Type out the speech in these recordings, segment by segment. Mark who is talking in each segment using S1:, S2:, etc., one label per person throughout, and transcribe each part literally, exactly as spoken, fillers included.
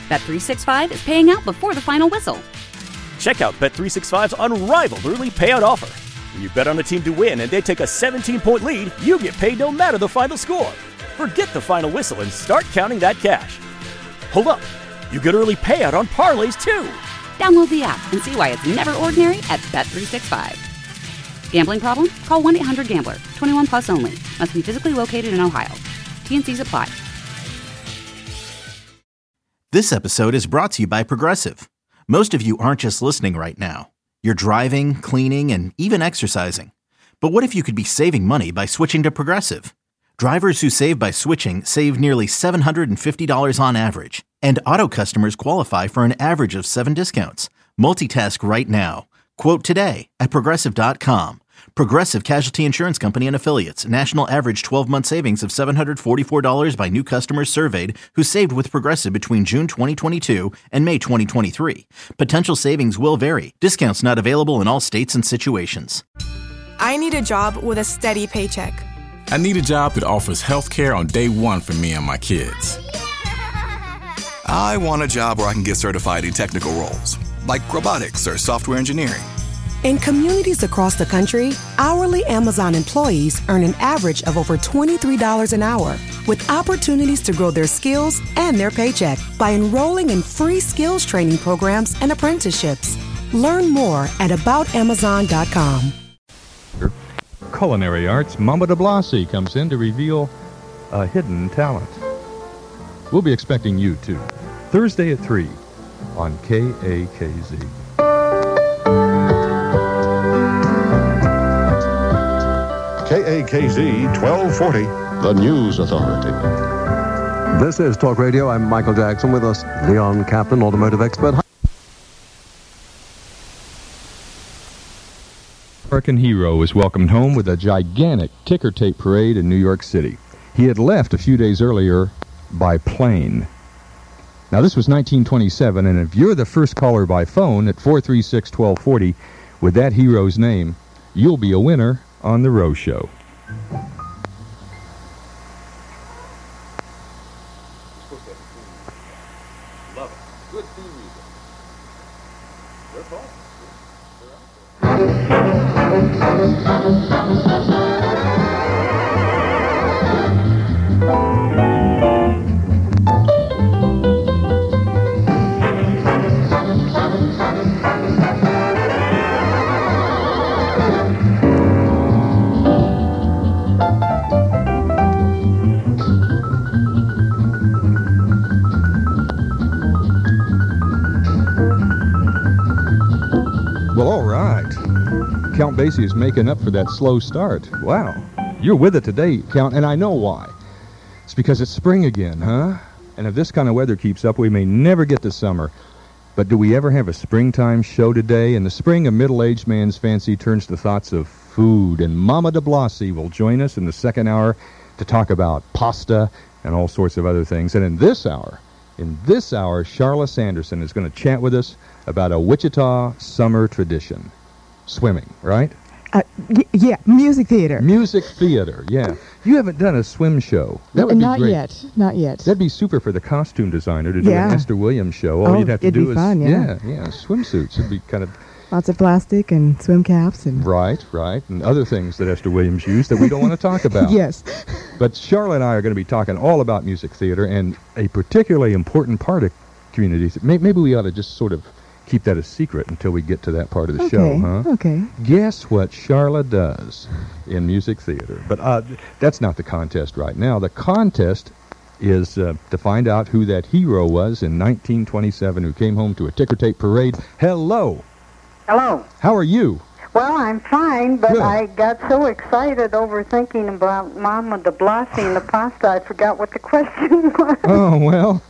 S1: Bet three sixty-five is paying out before the final whistle.
S2: Check out Bet three sixty-five's unrivaled early payout offer. When you bet on a team to win and they take a seventeen-point lead, you get paid no matter the final score. Forget the final whistle and start counting that cash. Hold up. You get early payout on parlays, too.
S1: Download the app and see why it's never ordinary at Bet three sixty-five. Gambling problem? Call one eight hundred gambler. twenty-one plus only. Must be physically located in Ohio. T and C's apply.
S3: This episode is brought to you by Progressive. Most of you aren't just listening right now. You're driving, cleaning, and even exercising. But what if you could be saving money by switching to Progressive? Drivers who save by switching save nearly seven hundred fifty dollars on average. And auto customers qualify for an average of seven discounts. Multitask right now. Quote today at Progressive dot com. Progressive Casualty Insurance Company and Affiliates. National average twelve-month savings of seven hundred forty-four dollars by new customers surveyed who saved with Progressive between June twenty twenty-two and May twenty twenty-three. Potential savings will vary. Discounts not available in all states and situations.
S4: I need a job with a steady paycheck.
S5: I need a job that offers health care on day one for me and my kids.
S6: I want a job where I can get certified in technical roles, like robotics or software engineering.
S7: In communities across the country, hourly Amazon employees earn an average of over twenty-three dollars an hour, with opportunities to grow their skills and their paycheck by enrolling in free skills training programs and apprenticeships. Learn more at about amazon dot com.
S8: Culinary Arts, Mama DeBlasi comes in to reveal a hidden talent. We'll be expecting you, too. Thursday at three on K A K Z.
S9: K A K Z twelve forty, the News Authority.
S10: This is Talk Radio. I'm Michael Jackson. With us, Leon Kaplan, automotive expert.
S8: American hero was welcomed home with a gigantic ticker tape parade in New York City. He had left a few days earlier by plane. Now, this was nineteen twenty-seven, and if you're the first caller by phone at four three six, one two four zero with that hero's name, you'll be a winner on The Rose Show.
S11: Love it. Good theme music. They're fun.
S8: Well, all right. Count Basie is making up for that slow start. Wow. You're with it today, Count, and I know why. It's because it's spring again, huh? And if this kind of weather keeps up, we may never get to summer. But do we ever have a springtime show today? In the spring, a middle-aged man's fancy turns to thoughts of food, and Mama DeBlasi will join us in the second hour to talk about pasta and all sorts of other things. And in this hour, in this hour, Charla Sanderson is going to chat with us about a Wichita summer tradition. Swimming, right?
S12: Uh, y- yeah, music theater.
S8: Music theater, yeah. You haven't done a swim show. That would
S12: Not
S8: be great.
S12: yet, not yet.
S8: That'd be super for the costume designer to do
S12: Yeah.
S8: an Esther Williams show. All
S12: Oh,
S8: you'd have to
S12: it'd
S8: do
S12: be
S8: is
S12: fun, yeah.
S8: yeah, yeah, swimsuits. It'd be kind of
S12: Lots of plastic and swim caps and
S8: right, right, and other things that Esther Williams used that we don't want to talk about.
S12: Yes.
S8: But Charlotte and I are going to be talking all about music theater and a particularly important part of communities. Maybe we ought to just sort of keep that a secret until we get to that part of the
S12: okay.
S8: show, huh?
S12: Okay.
S8: Guess what Charlotte does in music theater? But uh, that's not the contest right now. The contest is uh, to find out who that hero was in nineteen twenty-seven who came home to a ticker tape parade. Hello.
S13: Hello.
S8: How are you?
S13: Well, I'm fine, but
S8: Good.
S13: I got so excited over thinking about Mama DeBlasi and the pasta, I forgot what the question was.
S8: Oh, well,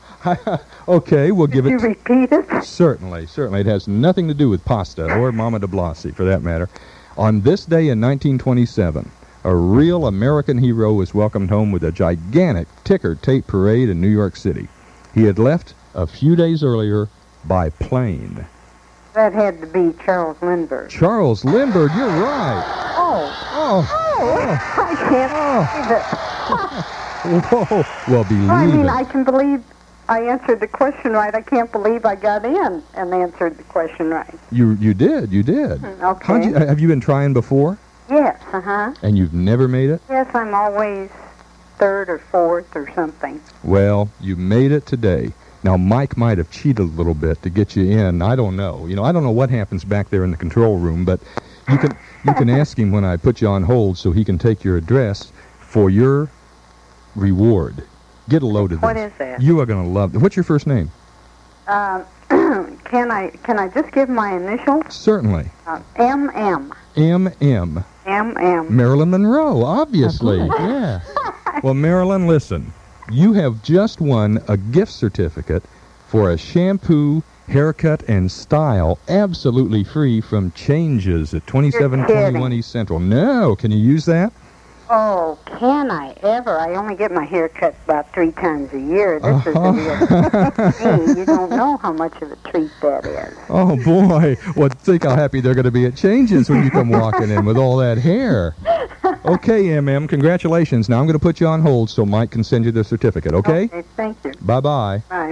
S8: okay, we'll give
S13: Could
S8: it...
S13: you repeat it?
S8: Certainly, certainly. It has nothing to do with pasta or Mama DeBlasi, for that matter. On this day in nineteen twenty-seven, a real American hero was welcomed home with a gigantic ticker tape parade in New York City. He had left a few days earlier by plane.
S13: That had to be Charles Lindbergh.
S8: Charles Lindbergh, you're right.
S13: Oh.
S8: Oh.
S13: Oh. I can't believe it.
S8: Whoa. Well, believe
S13: I mean,
S8: it.
S13: I can believe I answered the question right. I can't believe I got in and answered the question right.
S8: You you did, you did.
S13: Okay.
S8: How'd you, have you been trying before?
S13: Yes, uh-huh.
S8: And you've never made it?
S13: Yes, I'm always third or fourth or something.
S8: Well, you made it today. Now, Mike might have cheated a little bit to get you in. I don't know. You know, I don't know what happens back there in the control room, but you can you can ask him when I put you on hold so he can take your address for your reward. Get a load of this.
S13: What is that?
S8: You are going to love it. What's your first name?
S13: Uh, can I can I just give my initials?
S8: Certainly.
S13: Uh, M M.
S8: M M.
S13: M M.
S8: Marilyn Monroe, obviously. Yeah. Well, Marilyn, listen. You have just won a gift certificate for a shampoo, haircut, and style absolutely free from Changes at twenty-seven twenty-one East Central. No, can you use that?
S13: Oh, can I ever? I only get my hair cut about three times a year. This is a real hey, you don't know how much of a treat that is.
S8: Oh, boy. Well, think how happy they're going to be at Changes when you come walking in with all that hair. Okay, M M, congratulations. Now I'm going to put you on hold so Mike can send you the certificate, okay?
S13: Okay, thank you.
S8: Bye-bye.
S13: Bye.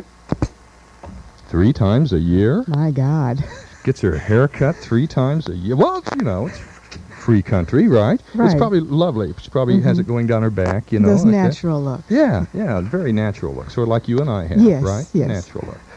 S8: Three times a year?
S12: My God.
S8: Gets her hair cut three times a year. Well, you know, it's free country, right?
S12: Right.
S8: It's probably lovely. She probably
S12: Mm-hmm.
S8: has it going down her back, you know.
S12: Those
S8: like
S12: natural
S8: that.
S12: look.
S8: Yeah, yeah, very natural look. Sort of like you and I have,
S12: Yes,
S8: right?
S12: yes.
S8: Natural look.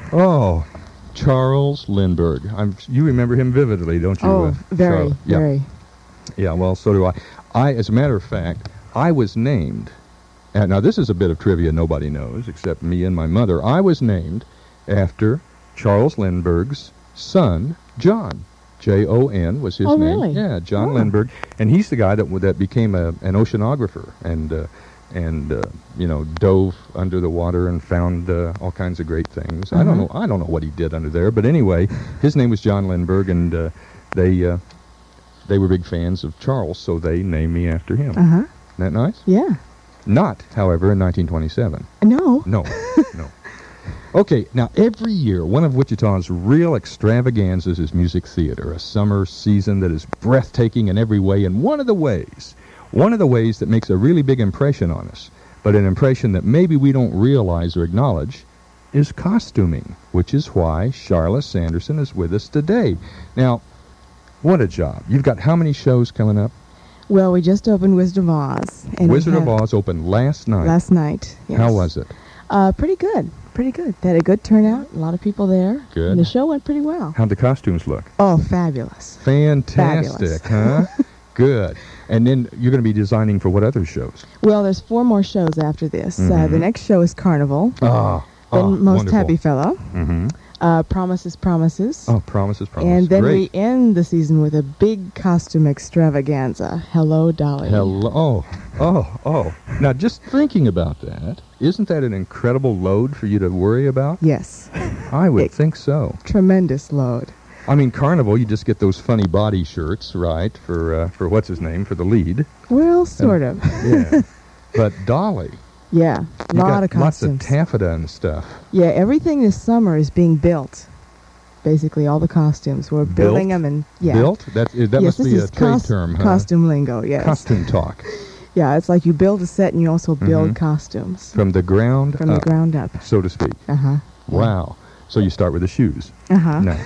S8: Oh, Charles Lindbergh. I'm, you remember him vividly, don't you?
S12: Oh,
S8: uh,
S12: very,
S8: Charlotte? Yeah.
S12: very.
S8: Yeah, well, so do I. I, as a matter of fact, I was named, and now this is a bit of trivia nobody knows except me and my mother. I was named after Charles Lindbergh's son, John. J O N was his
S12: oh,
S8: name.
S12: Really?
S8: Yeah, John
S12: Oh.
S8: Lindbergh, and he's the guy that that became a, an oceanographer and uh, and uh, you know dove under the water and found uh, all kinds of great things. I don't know. I don't know what he did under there, but anyway, his name was John Lindbergh, and uh, they uh, they were big fans of Charles, so they named me after him.
S12: Uh huh.
S8: Isn't that nice?
S12: Yeah.
S8: Not, however, in nineteen twenty-seven.
S12: No.
S8: No, no. Okay, now every year, one of Wichita's real extravaganzas is music theater, a summer season that is breathtaking in every way, and one of the ways, one of the ways that makes a really big impression on us, but an impression that maybe we don't realize or acknowledge, is costuming, which is why Charla Sanderson is with us today. Now, what a job. You've got how many shows coming up?
S12: Well, we just opened Wizard of Oz. And
S8: Wizard
S12: we
S8: of
S12: have-
S8: Oz opened last night.
S12: Last night, yes.
S8: How was it?
S12: Uh, pretty good. Pretty good. They had a good turnout. A lot of people there.
S8: Good.
S12: And the show went pretty well.
S8: How'd the costumes look?
S12: Oh, fabulous.
S8: Fantastic, huh? Good. And then you're going to be designing for what other shows?
S12: Well, there's four more shows after this. Uh,
S8: Mhm.
S12: the next show is Carnival.
S8: Ah,
S12: Then
S8: ah,
S12: Most
S8: wonderful.
S12: Happy Fellow.
S8: Mm-hmm.
S12: Uh, Promises, Promises.
S8: Oh, Promises, Promises.
S12: And then
S8: Great.
S12: we end the season with a big costume extravaganza. Hello, Dolly.
S8: Hello. Oh, oh, oh. Now, just thinking about that, isn't that an incredible load for you to worry about?
S12: Yes.
S8: I would
S12: It-
S8: think so.
S12: Tremendous load.
S8: I mean, Carnival, you just get those funny body shirts, right, for, uh, for what's his name, for the lead.
S12: Well, sort of.
S8: Yeah. But Dolly,
S12: Yeah, a
S8: you
S12: lot
S8: got
S12: of
S8: lots of
S12: costumes.
S8: taffeta and stuff.
S12: Yeah, everything this summer is being built. Basically, all the costumes. We're building them and, yeah.
S8: Built? That, that
S12: yes,
S8: must
S12: this
S8: be
S12: is
S8: a trade
S12: cos-
S8: term, huh?
S12: costume lingo, yes.
S8: Costume talk.
S12: Yeah, it's like you build a set and you also build
S8: Mhm.
S12: costumes.
S8: From the ground
S12: From
S8: up,
S12: the ground up.
S8: so to speak.
S12: Uh-huh.
S8: Wow. So you start with the shoes.
S12: Uh-huh.
S8: No.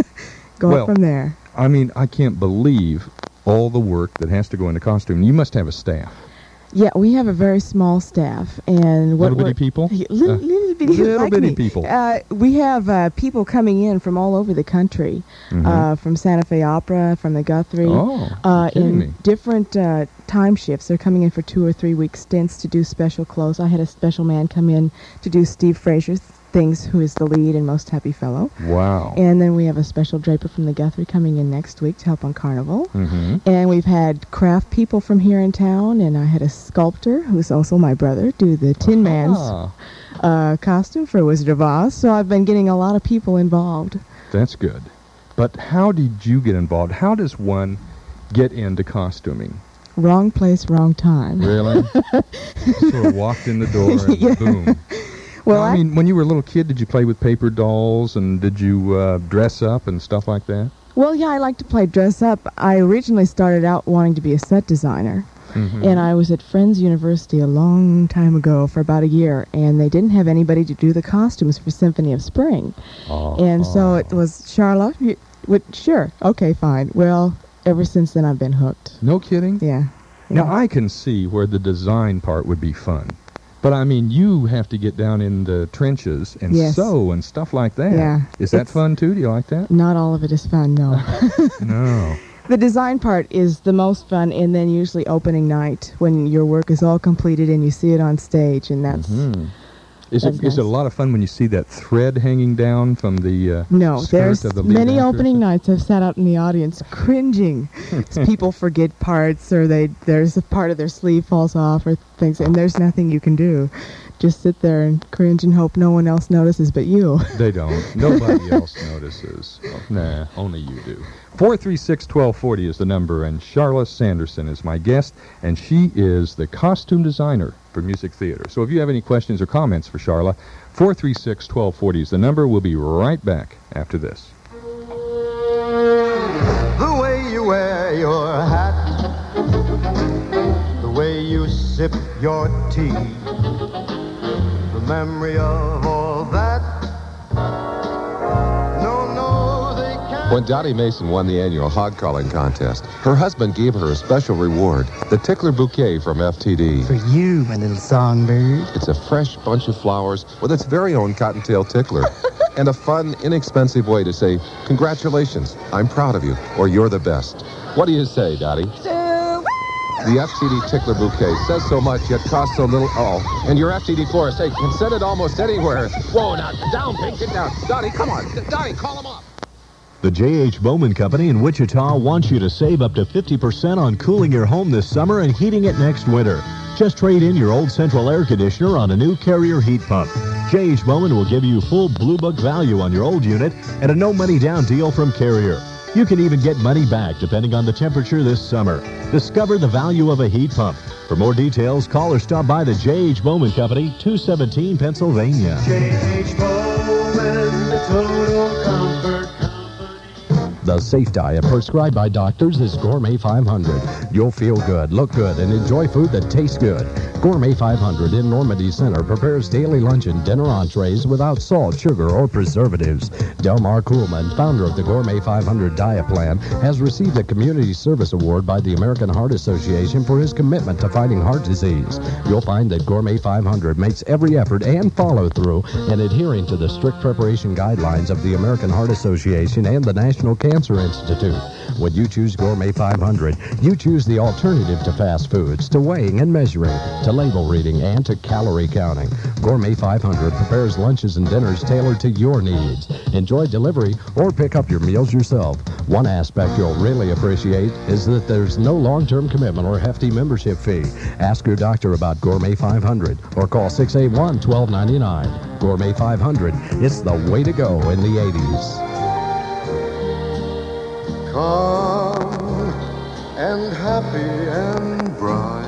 S12: Go
S8: Well,
S12: up from there.
S8: I mean, I can't believe all the work that has to go into costume. You must have a staff.
S12: Yeah, we have a very small staff, and what
S8: Little bitty
S12: we're-
S8: people?
S12: Yeah, little,
S8: Uh,
S12: little bitty,
S8: little
S12: like
S8: bitty
S12: me.
S8: people.
S12: Uh, we have uh, people coming in from all over the country,
S8: Mhm.
S12: uh, from Santa Fe Opera, from the Guthrie.
S8: Oh,
S12: uh,
S8: you're kidding
S12: in
S8: me.
S12: different uh, time shifts. They're coming in for two or three week stints to do special clothes. I had a special man come in to do Steve Frazier's things, who is the lead in Most Happy Fellow.
S8: Wow.
S12: And then we have a special draper from the Guthrie coming in next week to help on Carnival.
S8: Mm-hmm.
S12: And we've had craft people from here in town, and I had a sculptor, who's also my brother, do the Tin Man's
S8: Ah,
S12: uh, costume for Wizard of Oz. So I've been getting a lot of people involved.
S8: that's good. But how did you get involved? How does one get into costuming?
S12: Wrong place, wrong time.
S8: Really? Sort of walked in the door and
S12: Yeah.
S8: boom.
S12: Well,
S8: Now, I
S12: I-
S8: mean, when you were a little kid, did you play with paper dolls and did you uh, dress up and stuff like that?
S12: Well, yeah, I like to play dress up. I originally started out wanting to be a set designer. Mm-hmm. And I was at Friends University a long time ago for about a year, and they didn't have anybody to do the costumes for Symphony of Spring.
S8: Oh.
S12: And so it was, Charla, you, would, sure, okay, fine. Well, ever since then I've been hooked.
S8: No kidding?
S12: Yeah. yeah.
S8: Now, I can see where the design part would be fun. But, I mean, you have to get down in the trenches and
S12: yes.
S8: sew and stuff like that.
S12: Yeah.
S8: Is that fun, too? Do you like that?
S12: Not all of it is fun, no.
S8: No.
S12: The design part is the most fun, and then usually opening night when your work is all completed and you see it on stage, and that's...
S8: Mm-hmm. Is
S12: that's
S8: it
S12: nice.
S8: is it a lot of fun when you see that thread hanging down from the uh,
S12: no,
S8: skirt
S12: there's
S8: of the lead
S12: many
S8: actress?
S12: opening nights I've sat out in the audience cringing. People forget parts, or they there's a part of their sleeve falls off, or things, and there's nothing you can do. Just sit there and cringe and hope no one else notices but you.
S8: They don't. Nobody else notices. Oh, nah, only you do. four three six, one two four zero is the number, and Charla Sanderson is my guest, and she is the costume designer for music theater. So if you have any questions or comments for Charla, four three six, one two four zero is the number. We'll be right back after this.
S14: The way you wear your hat, the way you sip your tea, the memory of all that. No, no, they can't.
S15: When Dottie Mason won the annual hog calling contest, her husband gave her a special reward, the Tickler Bouquet from F T D.
S16: For you, my little songbird.
S15: It's a fresh bunch of flowers with its very own cottontail tickler. And a fun, inexpensive way to say, congratulations, I'm proud of you, or you're the best. What do you say, Dottie? The F T D Tickler Bouquet says so much, yet costs so little. Oh, and your F T D florist, hey, can send it almost anywhere. Whoa, now, down, Pink, get down. Dottie, come on. Dottie, call him up.
S17: The J H. Bowman Company in Wichita wants you to save up to fifty percent on cooling your home this summer and heating it next winter. Just trade in your old central air conditioner on a new Carrier heat pump. J H. Bowman will give you full Blue Book value on your old unit and a no-money down deal from Carrier. You can even get money back depending on the temperature this summer. Discover the value of a heat pump. For more details, call or stop by the J H. Bowman Company, two seventeen Pennsylvania.
S14: J H. Bowman, the total comfort.
S18: The safe diet prescribed by doctors is Gourmet five hundred. You'll feel good, look good, and enjoy food that tastes good. Gourmet five hundred in Normandy Center prepares daily lunch and dinner entrees without salt, sugar, or preservatives. Delmar Kuhlman, founder of the Gourmet five hundred diet plan, has received a Community Service Award by the American Heart Association for his commitment to fighting heart disease. You'll find that Gourmet five hundred makes every effort and follow-through in adhering to the strict preparation guidelines of the American Heart Association and the National Cancer Cancer Institute. When you choose Gourmet five hundred, you choose the alternative to fast foods, to weighing and measuring, to label reading, and to calorie counting. Gourmet five hundred prepares lunches and dinners tailored to your needs. Enjoy delivery or pick up your meals yourself. One aspect you'll really appreciate is that there's no long-term commitment or hefty membership fee. Ask your doctor about Gourmet five hundred or call six eight one, one two nine nine. Gourmet five hundred, it's the way to go in the eighties.
S14: Calm and happy and bright.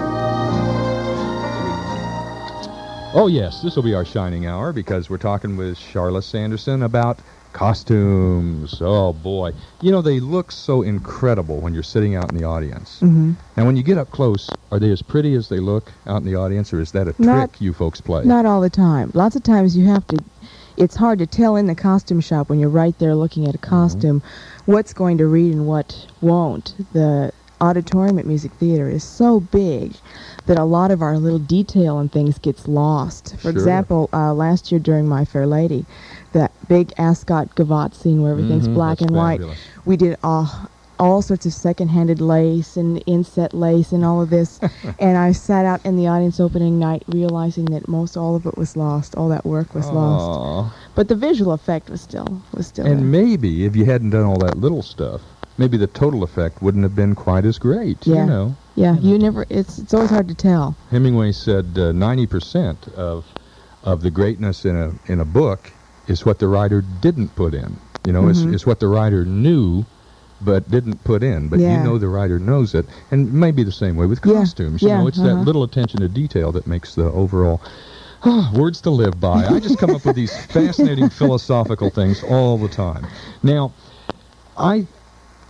S8: Oh, yes, this will be our shining hour because we're talking with Charla Sanderson about costumes. Oh, boy. You know, they look so incredible when you're sitting out in the audience.
S12: Mm-hmm.
S8: Now, when you get up close, are they as pretty as they look out in the audience, or is that a trick
S12: Not,
S8: you folks play?
S12: Not all the time. Lots of times you have to... It's hard to tell in the costume shop when you're right there looking at a costume mm-hmm. what's going to read and what won't. The auditorium at Music Theater is so big that a lot of our little detail and things gets lost. For
S8: sure.
S12: example, uh, last year during My Fair Lady, that big Ascot Gavotte scene where everything's
S8: mm-hmm,
S12: black and white,
S8: fabulous.
S12: we did uh, all sorts of second-handed lace and inset lace and all of this. And I sat out in the audience opening night realizing that most all of it was lost. All that work was
S8: Aww.
S12: lost. But the visual effect was still was still
S8: And
S12: there.
S8: maybe if you hadn't done all that little stuff, maybe the total effect wouldn't have been quite as great.
S12: Yeah.
S8: You know.
S12: Yeah, you never. It's it's always hard to tell.
S8: Hemingway said uh, ninety percent of of the greatness in a in a book is what the writer didn't put in. You know, mm-hmm. it's, it's what the writer knew but didn't put in. But
S12: yeah.
S8: you know the writer knows it. And maybe the same way with costumes.
S12: Yeah.
S8: You
S12: yeah.
S8: know, it's
S12: uh-huh.
S8: that little attention to detail that makes the overall... Oh, words to live by. I just come up with these fascinating philosophical things all the time. Now, I...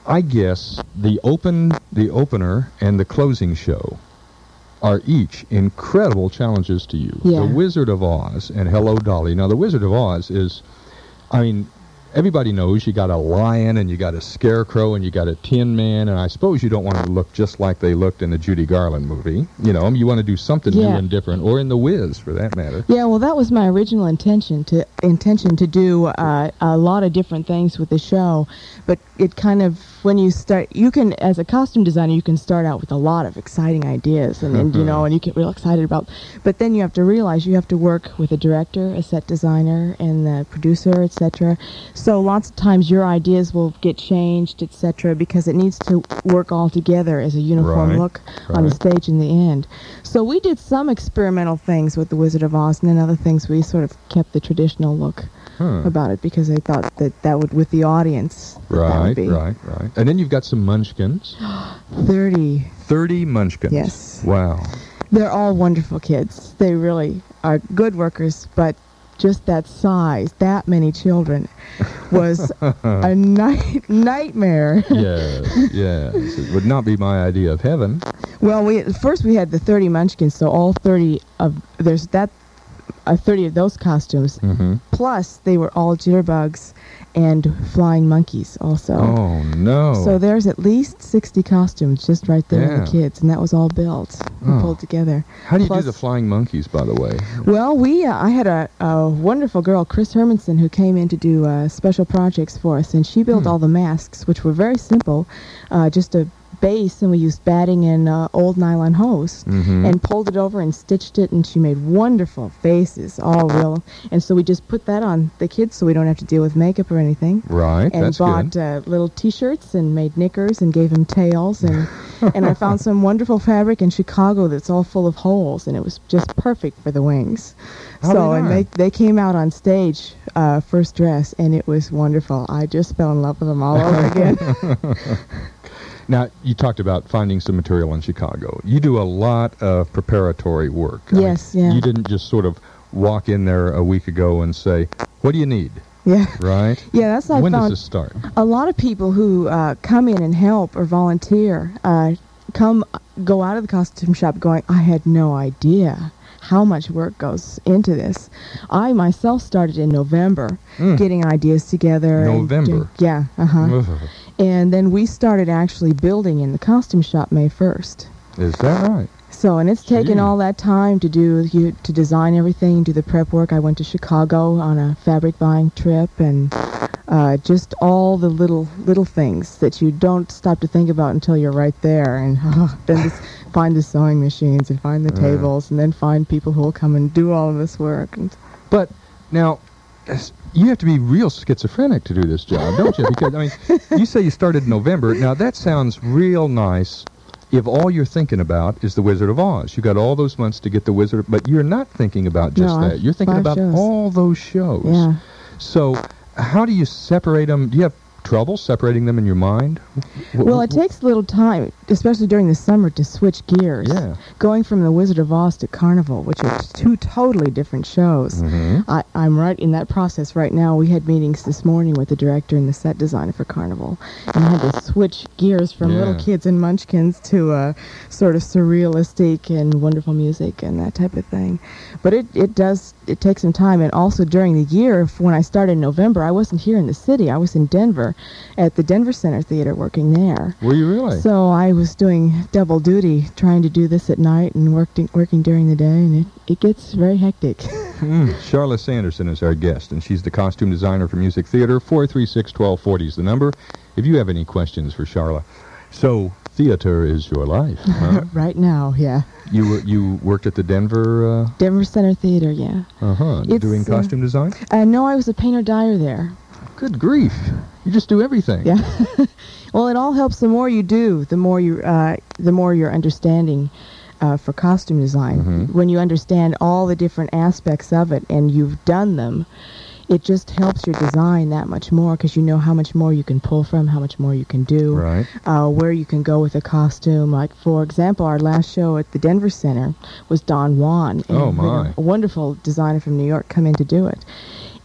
S8: I guess the open, the opener and the closing show are each incredible challenges to you.
S12: Yeah.
S8: The Wizard of Oz and Hello Dolly. Now, The Wizard of Oz is, I mean, everybody knows you got a lion and you got a scarecrow and you got a tin man, and I suppose you don't want to look just like they looked in the Judy Garland movie. You know, you want to do something
S12: Yeah.
S8: new and different, or in The Wiz, for that matter.
S12: Yeah, well, that was my original intention to intention to do uh, a lot of different things with the show, but it kind of, when you start, you can, as a costume designer, you can start out with a lot of exciting ideas, and, and you know, and you get real excited about, but then you have to realize you have to work with a director, a set designer, and the producer, et cetera. So lots of times your ideas will get changed, et cetera, because it needs to work all together as a uniform
S8: Right,
S12: look on the
S8: right.
S12: stage in the end. So we did some experimental things with The Wizard of Oz, and then other things we sort of kept the traditional look
S8: Huh.
S12: about it, because I thought that that would, with the audience, that that would
S8: Right,
S12: be
S8: right, right. And then you've got some munchkins.
S12: thirty.
S8: thirty munchkins.
S12: Yes.
S8: Wow.
S12: They're all wonderful kids. They really are good workers, but just that size, that many children, was a night nightmare.
S8: Yes, yes. It would not be my idea of heaven.
S12: Well, we first we had the thirty munchkins, so all thirty of, there's that, uh, thirty of those costumes,
S8: Mm-hmm.
S12: plus they were all jitterbugs and flying monkeys also.
S8: Oh, no.
S12: So there's at least sixty costumes just right there
S8: Yeah.
S12: for the kids, and that was all built and
S8: Oh.
S12: pulled together.
S8: How do you
S12: Plus-
S8: do the flying monkeys, by the way?
S12: Well, we uh, I had a, a wonderful girl, Chris Hermanson, who came in to do uh, special projects for us, and she built
S8: Hmm.
S12: all the masks, which were very simple, uh, just a base, and we used batting and uh, old nylon hose,
S8: Mhm.
S12: and pulled it over and stitched it, and she made wonderful faces, all real. And so we just put that on the kids, so we don't have to deal with makeup or anything.
S8: Right,
S12: And
S8: that's
S12: bought
S8: good.
S12: uh, little T-shirts and made knickers and gave them tails, and and I found some wonderful fabric in Chicago that's all full of holes, and it was just perfect for the wings.
S8: How
S12: so
S8: they
S12: and
S8: are.
S12: they they came out on stage uh, first dress, and it was wonderful. I just fell in love with them all over again.
S8: Now, you talked about finding some material in Chicago. You do a lot of preparatory work. I mean,
S12: Yes, yeah.
S8: You didn't just sort of walk in there a week ago and say, what do you need?
S12: Yeah.
S8: Right?
S12: Yeah, that's how I
S8: When
S12: found
S8: does this start?
S12: a lot of people who uh, come in and help or volunteer uh, come go out of the costume shop going, I had no idea how much work goes into this. I myself started in November,
S8: Mm.
S12: getting ideas together. and
S8: November?
S12: doing- yeah, uh-huh. And then we started actually building in the costume shop May first.
S8: Is that right?
S12: So, and it's taken
S8: Gee.
S12: all that time to do, you, to design everything, do the prep work. I went to Chicago on a fabric buying trip, and uh, just all the little little things that you don't stop to think about until you're right there. And uh, then just find the sewing machines and find the
S8: Yeah.
S12: tables, and then find people who will come and do all of this work. And
S8: But now, as- you have to be real schizophrenic to do this job, don't you? Because, I mean, you say you started in November. Now, that sounds real nice if all you're thinking about is The Wizard of Oz. You got all those months to get The Wizard, but you're not thinking about just
S12: No,
S8: that. You're thinking
S12: five
S8: about
S12: shows.
S8: all those shows.
S12: Yeah.
S8: So, how do you separate them? Do you have trouble separating them in your mind? Wh-
S12: Well,
S8: wh-
S12: it takes a little time, especially during the summer, to switch gears.
S8: Yeah.
S12: Going from The Wizard of Oz to Carnival, which are two totally different shows.
S8: Mhm.
S12: I, I'm right in that process right now. We had meetings this morning with the director and the set designer for Carnival, and I had to switch gears from
S8: Yeah.
S12: little kids and munchkins to uh, sort of surrealistic and wonderful music and that type of thing. But it, it does, it takes some time. And also during the year, if- when I started in November, I wasn't here in the city. I was in Denver at the Denver Center Theater working there.
S8: Were you really?
S12: So I was doing double duty, trying to do this at night and working working during the day, and it, it gets very hectic.
S8: Mm. Charla Sanderson is our guest, and she's the costume designer for Music Theater. four three six, one two four zero is the number if you have any questions for Charla. So, theater is your life, huh?
S12: Right now, yeah.
S8: You were, you worked at the Denver, uh,
S12: Denver Center Theater, yeah.
S8: uh-huh,
S12: It's,
S8: doing
S12: uh,
S8: costume design?
S12: Uh, no, I was a painter-dyer there.
S8: Good grief. You just do everything.
S12: Yeah. Well, it all helps. The more you do, the more you, uh, the more your understanding uh, for costume design.
S8: Mhm.
S12: When you understand all the different aspects of it and you've done them, it just helps your design that much more, because you know how much more you can pull from, how much more you can do,
S8: Right.
S12: uh, where you can go with a costume. Like, for example, our last show at the Denver Center was Don Juan. and
S8: Oh,
S12: we had
S8: my.
S12: A wonderful designer from New York come in to do it.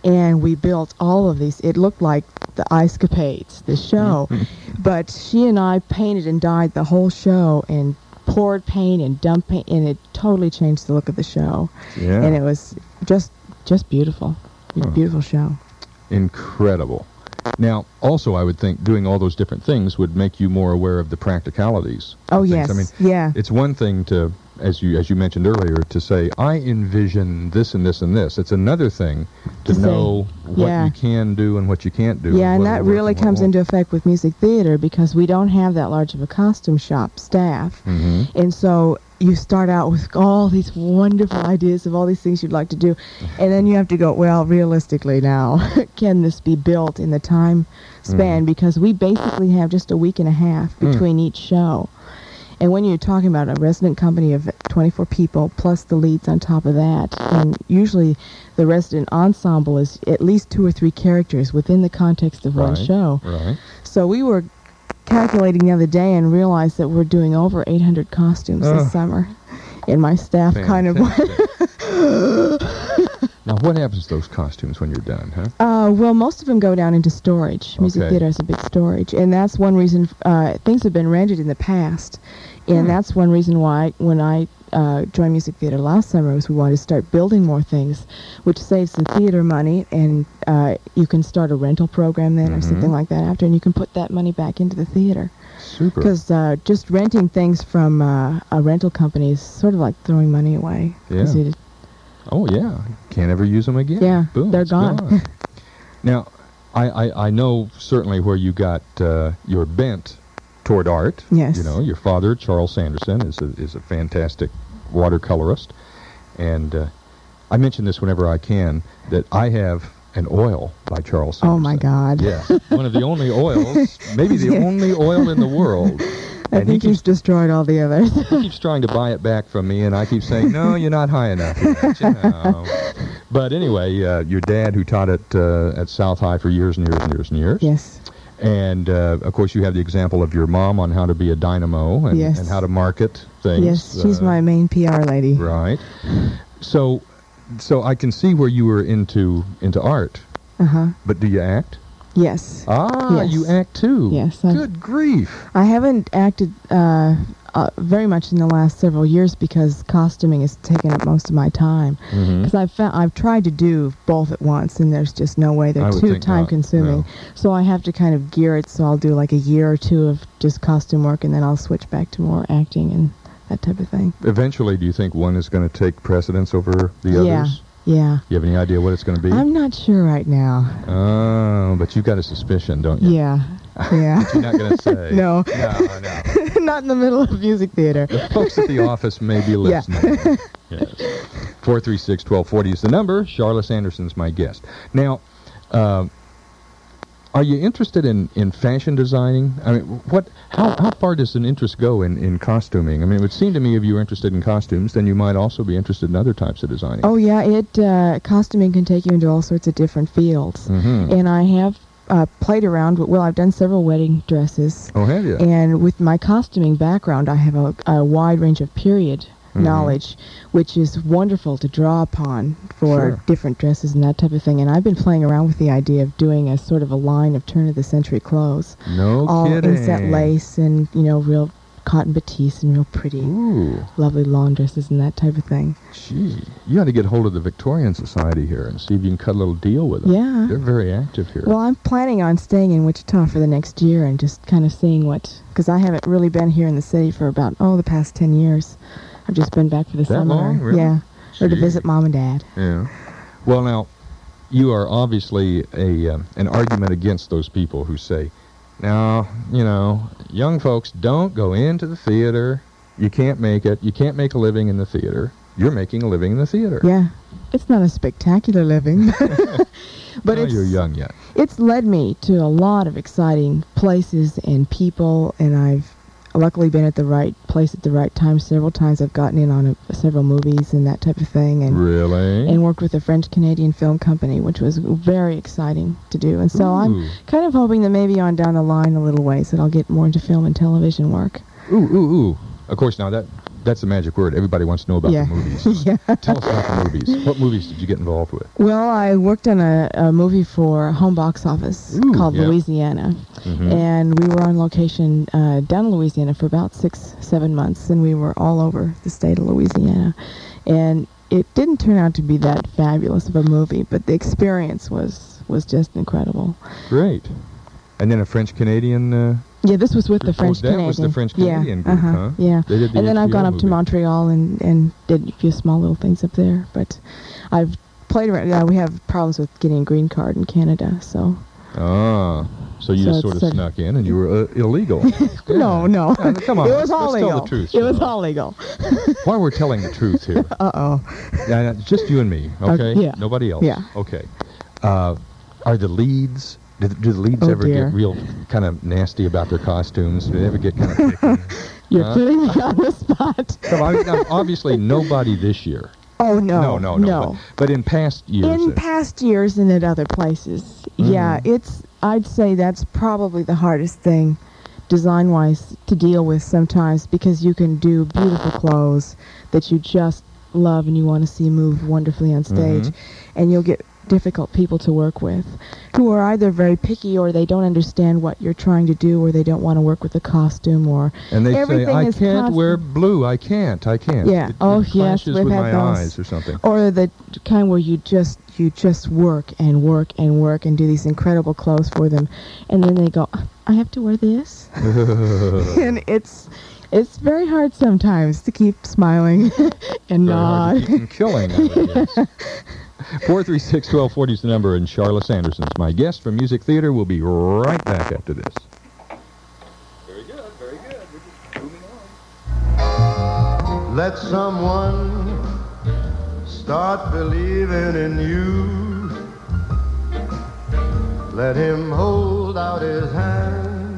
S12: and we built all of these. It looked like the Ice Capades, the show, but she and I painted and dyed the whole show and poured paint and dumped paint, and it totally changed the look of the show.
S8: Yeah.
S12: And it was just just beautiful.
S8: Huh.
S12: Beautiful show.
S8: Incredible. Now, also, I would think doing all those different things would make you more aware of the practicalities.
S12: Oh,
S8: of things.
S12: yes.
S8: I mean,
S12: yeah.
S8: it's one thing to, as you as you mentioned earlier, to say, I envision this and this and this. It's another thing to,
S12: To say,
S8: know what
S12: yeah.
S8: you can do and what you can't do.
S12: Yeah, and
S8: what
S12: that
S8: will work
S12: really
S8: and what
S12: comes
S8: won't.
S12: into effect with music theater because we don't have that large of a costume shop staff.
S8: Mm-hmm.
S12: And so you start out with all these wonderful ideas of all these things you'd like to do. And then you have to go, well, realistically now, can this be built in the time span?
S8: Mm.
S12: Because we basically have just a week and a half
S8: Mm.
S12: between each show. And when you're talking about a resident company of twenty-four people, plus the leads on top of that, and usually the resident ensemble is at least two or three characters within the context of one
S8: Right,
S12: show.
S8: right.
S12: So we were calculating the other day and realized that we're doing over eight hundred costumes
S8: Oh.
S12: this summer. And my staff kind of went,
S8: Now, what happens to those costumes when you're done, huh?
S12: Uh, well, most of them go down into storage. Music
S8: Okay.
S12: theater has a big storage, and that's one reason uh, things have been rented in the past, and
S8: Hmm.
S12: that's one reason why when I uh, joined music theater last summer was we wanted to start building more things, which saves the theater money, and uh, you can start a rental program then or
S8: Mhm.
S12: something like that after, and you can put that money back into the theater.
S8: Super.
S12: Because uh, just renting things from uh, a rental company is sort of like throwing money away. 'Cause
S8: Yeah.
S12: it-
S8: Oh, yeah. Can't ever use them again.
S12: Yeah,
S8: Boom,
S12: they're
S8: it's
S12: gone.
S8: Now, I, I, I know certainly where you got uh, your bent toward art.
S12: Yes.
S8: You know, your father, Charles Sanderson, is a, is a fantastic watercolorist. And uh, I mention this whenever I can, that I have an oil by Charles Sanderson.
S12: Oh, my God.
S8: Yes. One of the only oils, maybe the
S12: Yeah.
S8: only oil in the world.
S12: I
S8: And he
S12: think he's destroyed all the others.
S8: He keeps trying to buy it back from me, and I keep saying, no, you're not high enough yet, you know. But anyway, uh, your dad, who taught at uh, at South High for years and years and years and years.
S12: Yes.
S8: And, uh, of course, you have the example of your mom on how to be a dynamo and,
S12: Yes.
S8: and how to market things.
S12: Yes, she's
S8: uh,
S12: my main P R lady.
S8: Right. So, so I can see where you were into into art.
S12: Uh-huh.
S8: But do you act?
S12: Yes.
S8: Ah,
S12: Yes.
S8: you act too.
S12: Yes. I-
S8: Good grief.
S12: I haven't acted uh, uh, very much in the last several years because costuming has taken up most of my time.
S8: Mhm.
S12: Because I've found I've tried to do both at once, and there's just no way.
S8: I
S12: They're
S8: would
S12: too
S8: think not,
S12: time-consuming.
S8: no.
S12: So I have to kind of gear it. So I'll do like a year or two of just costume work, and then I'll switch back to more acting and that type of thing.
S8: Eventually, do you think one is going to take precedence over the
S12: Yeah.
S8: others?
S12: Yeah.
S8: You have any idea what it's going to be?
S12: I'm not sure right now.
S8: Oh, but you've got a suspicion, don't you?
S12: Yeah. Yeah.
S8: But you're not going to say.
S12: No.
S8: No, no.
S12: Not in the middle of music theater.
S8: The folks at the office may be
S12: Yeah.
S8: listening. Yes. four three six, one two four zero is the number. Charlotte Sanderson's my guest. Now, uh, are you interested in, in fashion designing? I mean, what? How, how far does an interest go in, in costuming? I mean, it would seem to me if you were interested in costumes, then you might also be interested in other types of designing.
S12: Oh yeah, it uh, costuming can take you into all sorts of different fields,
S8: Mhm.
S12: and I have uh, played around with. Well, I've done several wedding dresses,
S8: Oh, have you?
S12: and with my costuming background, I have a, a wide range of period
S8: Mhm.
S12: knowledge, which is wonderful to draw upon for
S8: Sure.
S12: different dresses and that type of thing. And I've been playing around with the idea of doing a sort of a line of turn-of-the-century clothes,
S8: No
S12: all
S8: kidding.
S12: inset lace and you know real cotton batiste and real pretty,
S8: Ooh.
S12: lovely lawn dresses and that type of thing.
S8: Gee, you ought to get hold of the Victorian Society here and see if you can cut a little deal with them.
S12: Yeah.
S8: They're very active here.
S12: Well, I'm planning on staying in Wichita for the next year and just kind of seeing what, because I haven't really been here in the city for about, oh, the past ten years. I've just been back for the
S8: That
S12: summer.
S8: long? Really?
S12: Yeah. Or to
S8: Gee.
S12: visit mom and dad.
S8: Yeah. Well, now, you are obviously a um, an argument against those people who say, now, you know, young folks, don't go into the theater. You can't make it. You can't make a living in the theater. You're making a living in the theater.
S12: Yeah. It's not a spectacular living. But
S8: Oh,
S12: it's,
S8: you're young yet.
S12: it's led me to a lot of exciting places and people, and I've luckily been at the right place at the right time several times. I've gotten in on a, several movies and that type of thing, and
S8: Really?
S12: and worked with a French-Canadian film company, which was very exciting to do. And so
S8: Ooh.
S12: I'm kind of hoping that maybe on down the line a little ways that I'll get more into film and television work.
S8: Ooh, ooh, ooh. Of course, now that that's the magic word. Everybody wants to know about
S12: Yeah.
S8: the movies.
S12: Yeah.
S8: Tell us about the movies. What movies did you get involved with?
S12: Well, I worked on a, a movie for Home Box Office
S8: Ooh,
S12: called
S8: yeah.
S12: Louisiana.
S8: Mhm.
S12: And we were on location uh, down in Louisiana for about six, seven months, and we were all over the state of Louisiana. And it didn't turn out to be that fabulous of a movie, but the experience was, was just incredible.
S8: Great. And then a French-Canadian... Uh,
S12: Yeah, this was with the
S8: Oh,
S12: French
S8: that
S12: Canadian.
S8: was the French-Canadian
S12: yeah,
S8: group,
S12: uh-huh,
S8: huh?
S12: Yeah.
S8: They did the
S12: and then I've
S8: H B O
S12: gone up to
S8: movie.
S12: Montreal and, and did a few small little things up there. But I've played around. Yeah, we have problems with getting a green card in Canada, so.
S8: Ah, so you
S12: So
S8: just sort
S12: it's
S8: of
S12: a-
S8: snuck in and you were uh, illegal.
S12: No, no.
S8: Yeah, come on,
S12: It was all
S8: let's
S12: legal.
S8: tell the truth.
S12: It was
S8: Cheryl.
S12: all legal.
S8: While we're telling the truth here,
S12: Uh-oh.
S8: uh, just you and me, okay?
S12: Okay, yeah.
S8: Nobody else.
S12: Yeah.
S8: Okay. Uh, are the leads... Do, do the leads
S12: Oh,
S8: ever
S12: dear.
S8: get real kind of nasty about their costumes? Do they ever get kind of picky?
S12: You're
S8: Huh?
S12: putting me on the spot.
S8: So I, now, obviously, nobody this year.
S12: Oh, no.
S8: No, no, no.
S12: no.
S8: But, but in past years...
S12: In
S8: uh,
S12: past years and at other places, yeah,
S8: Mhm.
S12: it's, I'd say that's probably the hardest thing, design-wise, to deal with sometimes, because you can do beautiful clothes that you just love and you want to see move wonderfully on stage,
S8: Mhm.
S12: and you'll get difficult people to work with who are either very picky or they don't understand what you're trying to do or they don't want to work with the costume or
S8: And they say,
S12: everything
S8: I
S12: is
S8: can't
S12: constant-
S8: wear blue. I can't. I can't.
S12: Yeah.
S8: It,
S12: Oh,
S8: it
S12: yes,
S8: clashes
S12: we've
S8: with
S12: had
S8: my
S12: those.
S8: eyes or something.
S12: Or the kind where you just you just work and work and work and do these incredible clothes for them, and then they go, I have to wear this, and it's it's very hard sometimes to keep smiling and
S8: Very hard
S12: nod.
S8: to keep them killing, I would guess. four three six, one two four zero is the number, and Charla Sanderson's my guest from Music Theater. We'll be right back after this.
S11: Very good, very good. We're just moving on.
S14: Let someone start believing in you. Let him hold out his hand.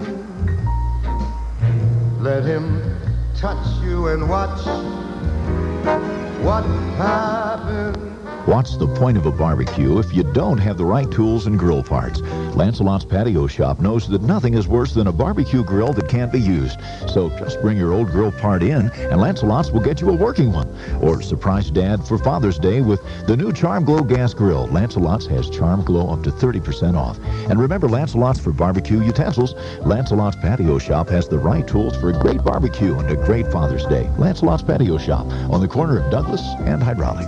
S14: Let him touch you and watch what happens.
S19: What's the point of a barbecue if you don't have the right tools and grill parts? Lancelot's Patio Shop knows that nothing is worse than a barbecue grill that can't be used. So just bring your old grill part in, and Lancelot's will get you a working one. Or surprise Dad for Father's Day with the new Charm Glow Gas Grill. Lancelot's has Charm Glow up to thirty percent off. And remember Lancelot's for barbecue utensils. Lancelot's Patio Shop has the right tools for a great barbecue and a great Father's Day. Lancelot's Patio Shop on the corner of Douglas and Hydraulic.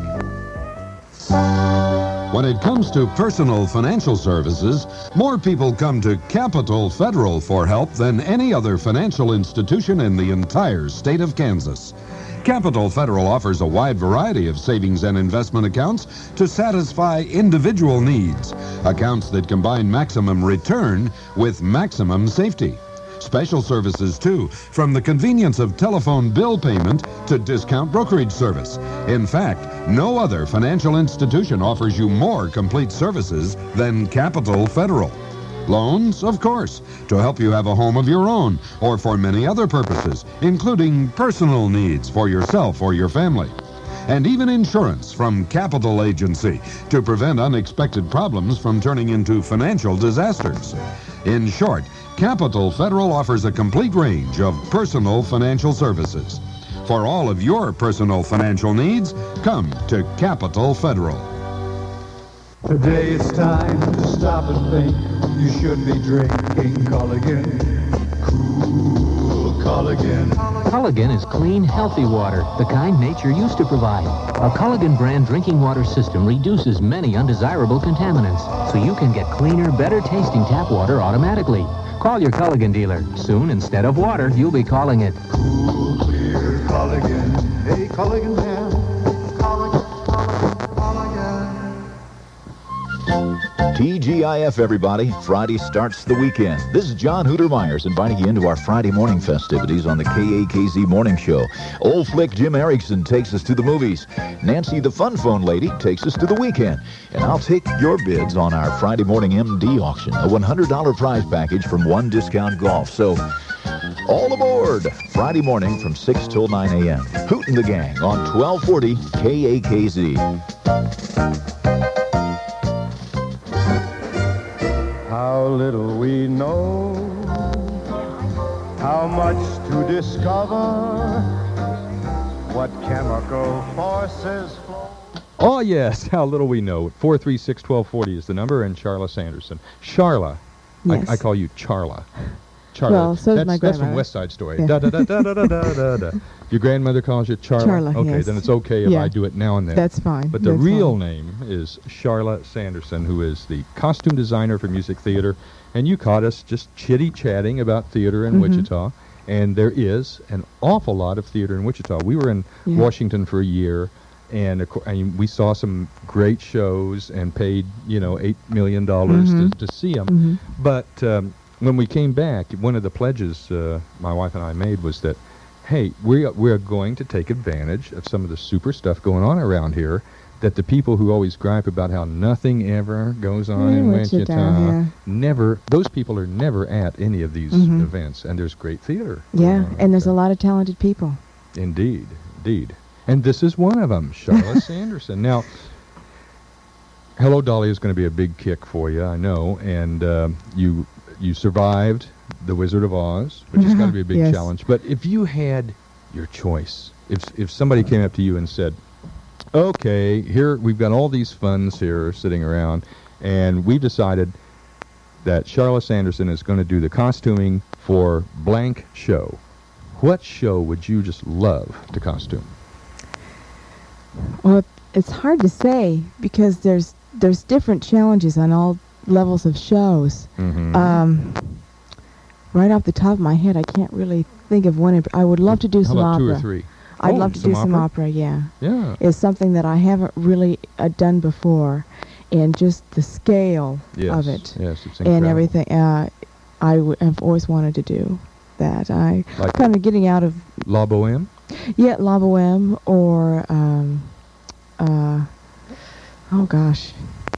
S20: When it comes to personal financial services, more people come to Capital Federal for help than any other financial institution in the entire state of Kansas. Capital Federal offers a wide variety of savings and investment accounts to satisfy individual needs, accounts that combine maximum return with maximum safety. Special services, too, from the convenience of telephone bill payment to discount brokerage service. In fact, no other financial institution offers you more complete services than Capital Federal. Loans, of course, to help you have a home of your own, or for many other purposes, including personal needs for yourself or your family. And even insurance from Capital Agency to prevent unexpected problems from turning into financial disasters. In short, Capital Federal offers a complete range of personal financial services. For all of your personal financial needs, come to Capital Federal.
S14: Today it's time to stop and think. You should be drinking Culligan. Cool Culligan.
S21: Culligan is clean, healthy water, the kind nature used to provide. A Culligan brand drinking water system reduces many undesirable contaminants, so you can get cleaner, better tasting tap water automatically. Call your Culligan dealer. Soon, instead of water, you'll be calling it
S14: Cool, clear Culligan. Hey, Culligan man. Culligan, Culligan, Culligan.
S19: T G I F, everybody. Friday starts the weekend. This is John Hooter Myers inviting you into our Friday morning festivities on the K A K Z Morning Show. Old Flick Jim Erickson takes us to the movies. Nancy the Fun Phone Lady takes us to the weekend. And I'll take your bids on our Friday morning M D auction, a one hundred dollars prize package from One Discount Golf. So, all aboard Friday morning from six till nine a.m. Hootin' the Gang on twelve forty K A K Z.
S14: How little we know, how much to discover. what chemical forces flow.
S8: Oh, yes, how little we know. four three six, one two four zero is the number, and Charla Sanderson. Charla.
S12: Yes.
S8: I, I call you Charla. Charla.
S12: Well, so does
S8: that's,
S12: my
S8: that's from
S12: grandmother.
S8: West Side Story.
S12: Yeah.
S8: Da, da, da, da, da, da, da, da, da. Your grandmother calls you Charla?
S12: Charla,
S8: Okay,
S12: yes.
S8: then it's okay if
S12: Yeah.
S8: I do it now and then.
S12: That's fine.
S8: But the
S12: That's
S8: real
S12: fine.
S8: name is Charla Sanderson, who is the costume designer for music theater. And you caught us just chitty-chatting about theater in
S12: Mhm.
S8: Wichita. And there is an awful lot of theater in Wichita. We were in
S12: Yeah.
S8: Washington for a year, and, of cour- and we saw some great shows and paid, you know, eight million dollars
S12: Mhm.
S8: to, to see them.
S12: Mhm.
S8: But um, when we came back, one of the pledges uh, my wife and I made was that, hey, we are, we're going to take advantage of some of the super stuff going on around here, that the people who always gripe about how nothing ever goes on
S12: Yeah,
S8: in
S12: Wichita,
S8: Wichita,
S12: yeah.
S8: never, those people are never at any of these
S12: Mhm.
S8: events, and there's great theater.
S12: Yeah,
S8: going on.
S12: and there's a lot of talented people.
S8: Indeed, indeed. And this is one of them, Charlotte Sanderson. Now, Hello Dolly is going to be a big kick for you, I know, and um, you you survived The Wizard of Oz, which has got to be a big
S12: Yes.
S8: challenge. But if you had your choice, if if somebody came up to you and said, okay, here we've got all these funds here sitting around, and we've decided that Charlotte Sanderson is going to do the costuming for blank show, what show would you just love to costume?
S12: Well, it's hard to say because there's there's different challenges on all levels of shows.
S8: Mm-hmm.
S12: Um, right off the top of my head, I can't really think of one. in- I would love to do
S8: How
S12: some
S8: about
S12: opera.
S8: two or three?
S12: I'd
S8: Oh,
S12: love to
S8: some
S12: do some
S8: opera?
S12: opera. Yeah,
S8: Yeah.
S12: it's something that I haven't really uh, done before, and just the scale
S8: Yes,
S12: of it
S8: yes, it's
S12: and
S8: incredible.
S12: everything. Uh, I w- have always wanted to do that. I
S8: Like-
S12: kind of getting out of
S8: La Boheme?
S12: yeah, La Boheme or um, uh, oh gosh,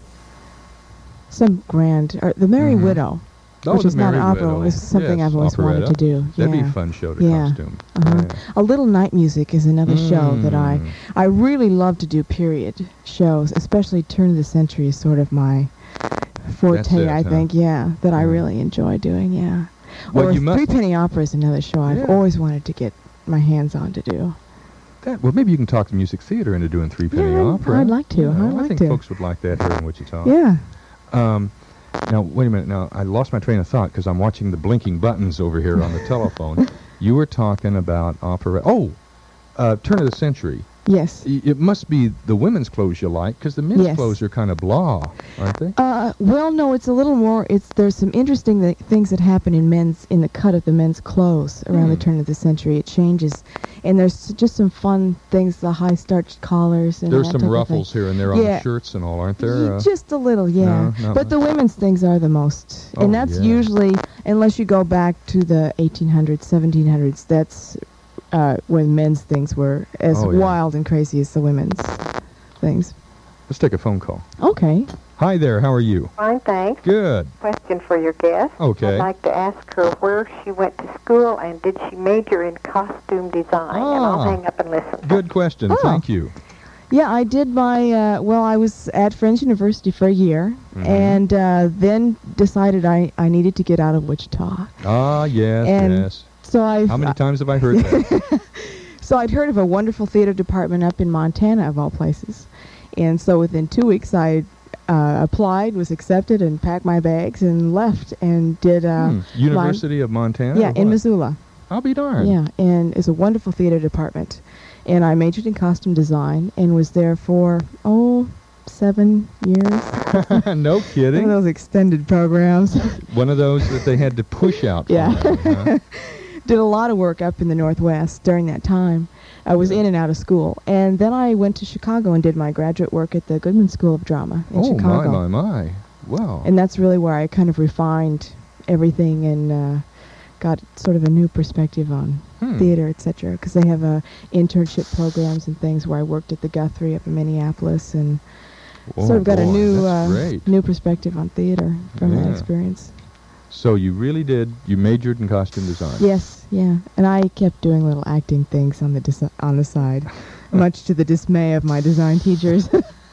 S12: some grand or The Merry
S8: Mhm.
S12: Widow,
S8: Oh,
S12: which
S8: The
S12: is not
S8: Merry
S12: opera.
S8: Widow.
S12: Is something
S8: Yes,
S12: I've always wanted
S8: operetta.
S12: to do.
S8: That'd be
S12: yeah.
S8: a fun show to
S12: yeah.
S8: costume.
S12: Uh-huh.
S8: Yeah.
S12: A Little Night Music is another show that I
S8: Mm.
S12: I really love to do. Period shows, especially turn of the century is sort of my forte.
S8: That's it,
S12: I
S8: huh?
S12: think, yeah, that I
S8: Mm.
S12: really enjoy doing. Yeah.
S8: Well,
S12: or
S8: you must-
S12: Three Penny Opera is another show I've
S8: Yeah.
S12: always wanted to get my hands on to do.
S8: That, well, maybe you can talk the music theater into doing Three Penny
S12: Yeah,
S8: Opera.
S12: I'd like to.
S8: You know,
S12: I'd
S8: I
S12: like
S8: think
S12: to.
S8: folks would like that here in Wichita.
S12: Yeah.
S8: Um, now, wait a minute. Now, I lost my train of thought because I'm watching the blinking buttons over here on the telephone. You were talking about opera. Oh, uh, turn of the century.
S12: Yes.
S8: Y- It must be the women's clothes you like, because the men's
S12: Yes.
S8: clothes are kind of blah, aren't they?
S12: Uh, well, no, it's a little more. It's there's some interesting th- things that happen in men's in the cut of the men's clothes around the
S8: Hmm.
S12: turn of the century. It changes, and there's just some fun things. The high starched collars and
S8: There's
S12: that
S8: some
S12: type of
S8: ruffles
S12: thing.
S8: here and there on
S12: Yeah.
S8: the shirts and all, aren't there?
S12: Ye-
S8: Uh,
S12: just a little, yeah.
S8: no, not
S12: but the women's things are the most,
S8: Oh,
S12: and that's
S8: yeah.
S12: usually, unless you go back to the eighteen hundreds, seventeen hundreds. That's uh, when men's things were as
S8: Oh, yeah.
S12: wild and crazy as the women's things.
S8: Let's take a phone call.
S12: Okay.
S8: Hi there. How are you?
S2: Fine, thanks.
S8: Good.
S2: Question for your guest.
S8: Okay.
S2: I'd like to ask her where she went to school and did she major in costume design? And I'll
S8: Ah.
S2: hang up and listen.
S8: Good question.
S12: Oh.
S8: Thank you.
S12: Yeah, I did my, uh, well, I was at Friends University for a year,
S8: Mhm.
S12: and uh, then decided I, I needed to get out of Wichita.
S8: Ah, yes,
S12: And
S8: yes.
S12: So I
S8: How many times have I heard that?
S12: So I'd heard of a wonderful theater department up in Montana, of all places. And so within two weeks, I uh, applied, was accepted, and packed my bags and left and did uh,
S8: Hmm.
S12: my-
S8: University of Montana?
S12: yeah,
S8: or
S12: in
S8: what?
S12: Missoula.
S8: I'll be darned.
S12: Yeah, and it's a wonderful theater department. And I majored in costume design and was there for, oh, seven years.
S8: No kidding.
S12: One of those extended programs.
S8: One of those that they had to push out. for
S12: Yeah.
S8: you, huh?
S12: Did a lot of work up in the Northwest during that time. I was in and out of school. And then I went to Chicago and did my graduate work at the Goodman School of Drama in
S8: Oh,
S12: Chicago.
S8: my, my, my. Wow.
S12: And that's really where I kind of refined everything and uh, got sort of a new perspective on
S8: Hmm.
S12: theater, et cetera. Because they have uh, internship programs and things where I worked at the Guthrie up in Minneapolis and
S8: Oh,
S12: sort of got a
S8: boy,
S12: new
S8: that's
S12: uh,
S8: great.
S12: new perspective on theater from that
S8: Yeah.
S12: experience.
S8: So you really did, you majored in costume design.
S12: Yes, yeah, and I kept doing little acting things on the dis- on the side, much to the dismay of my design teachers.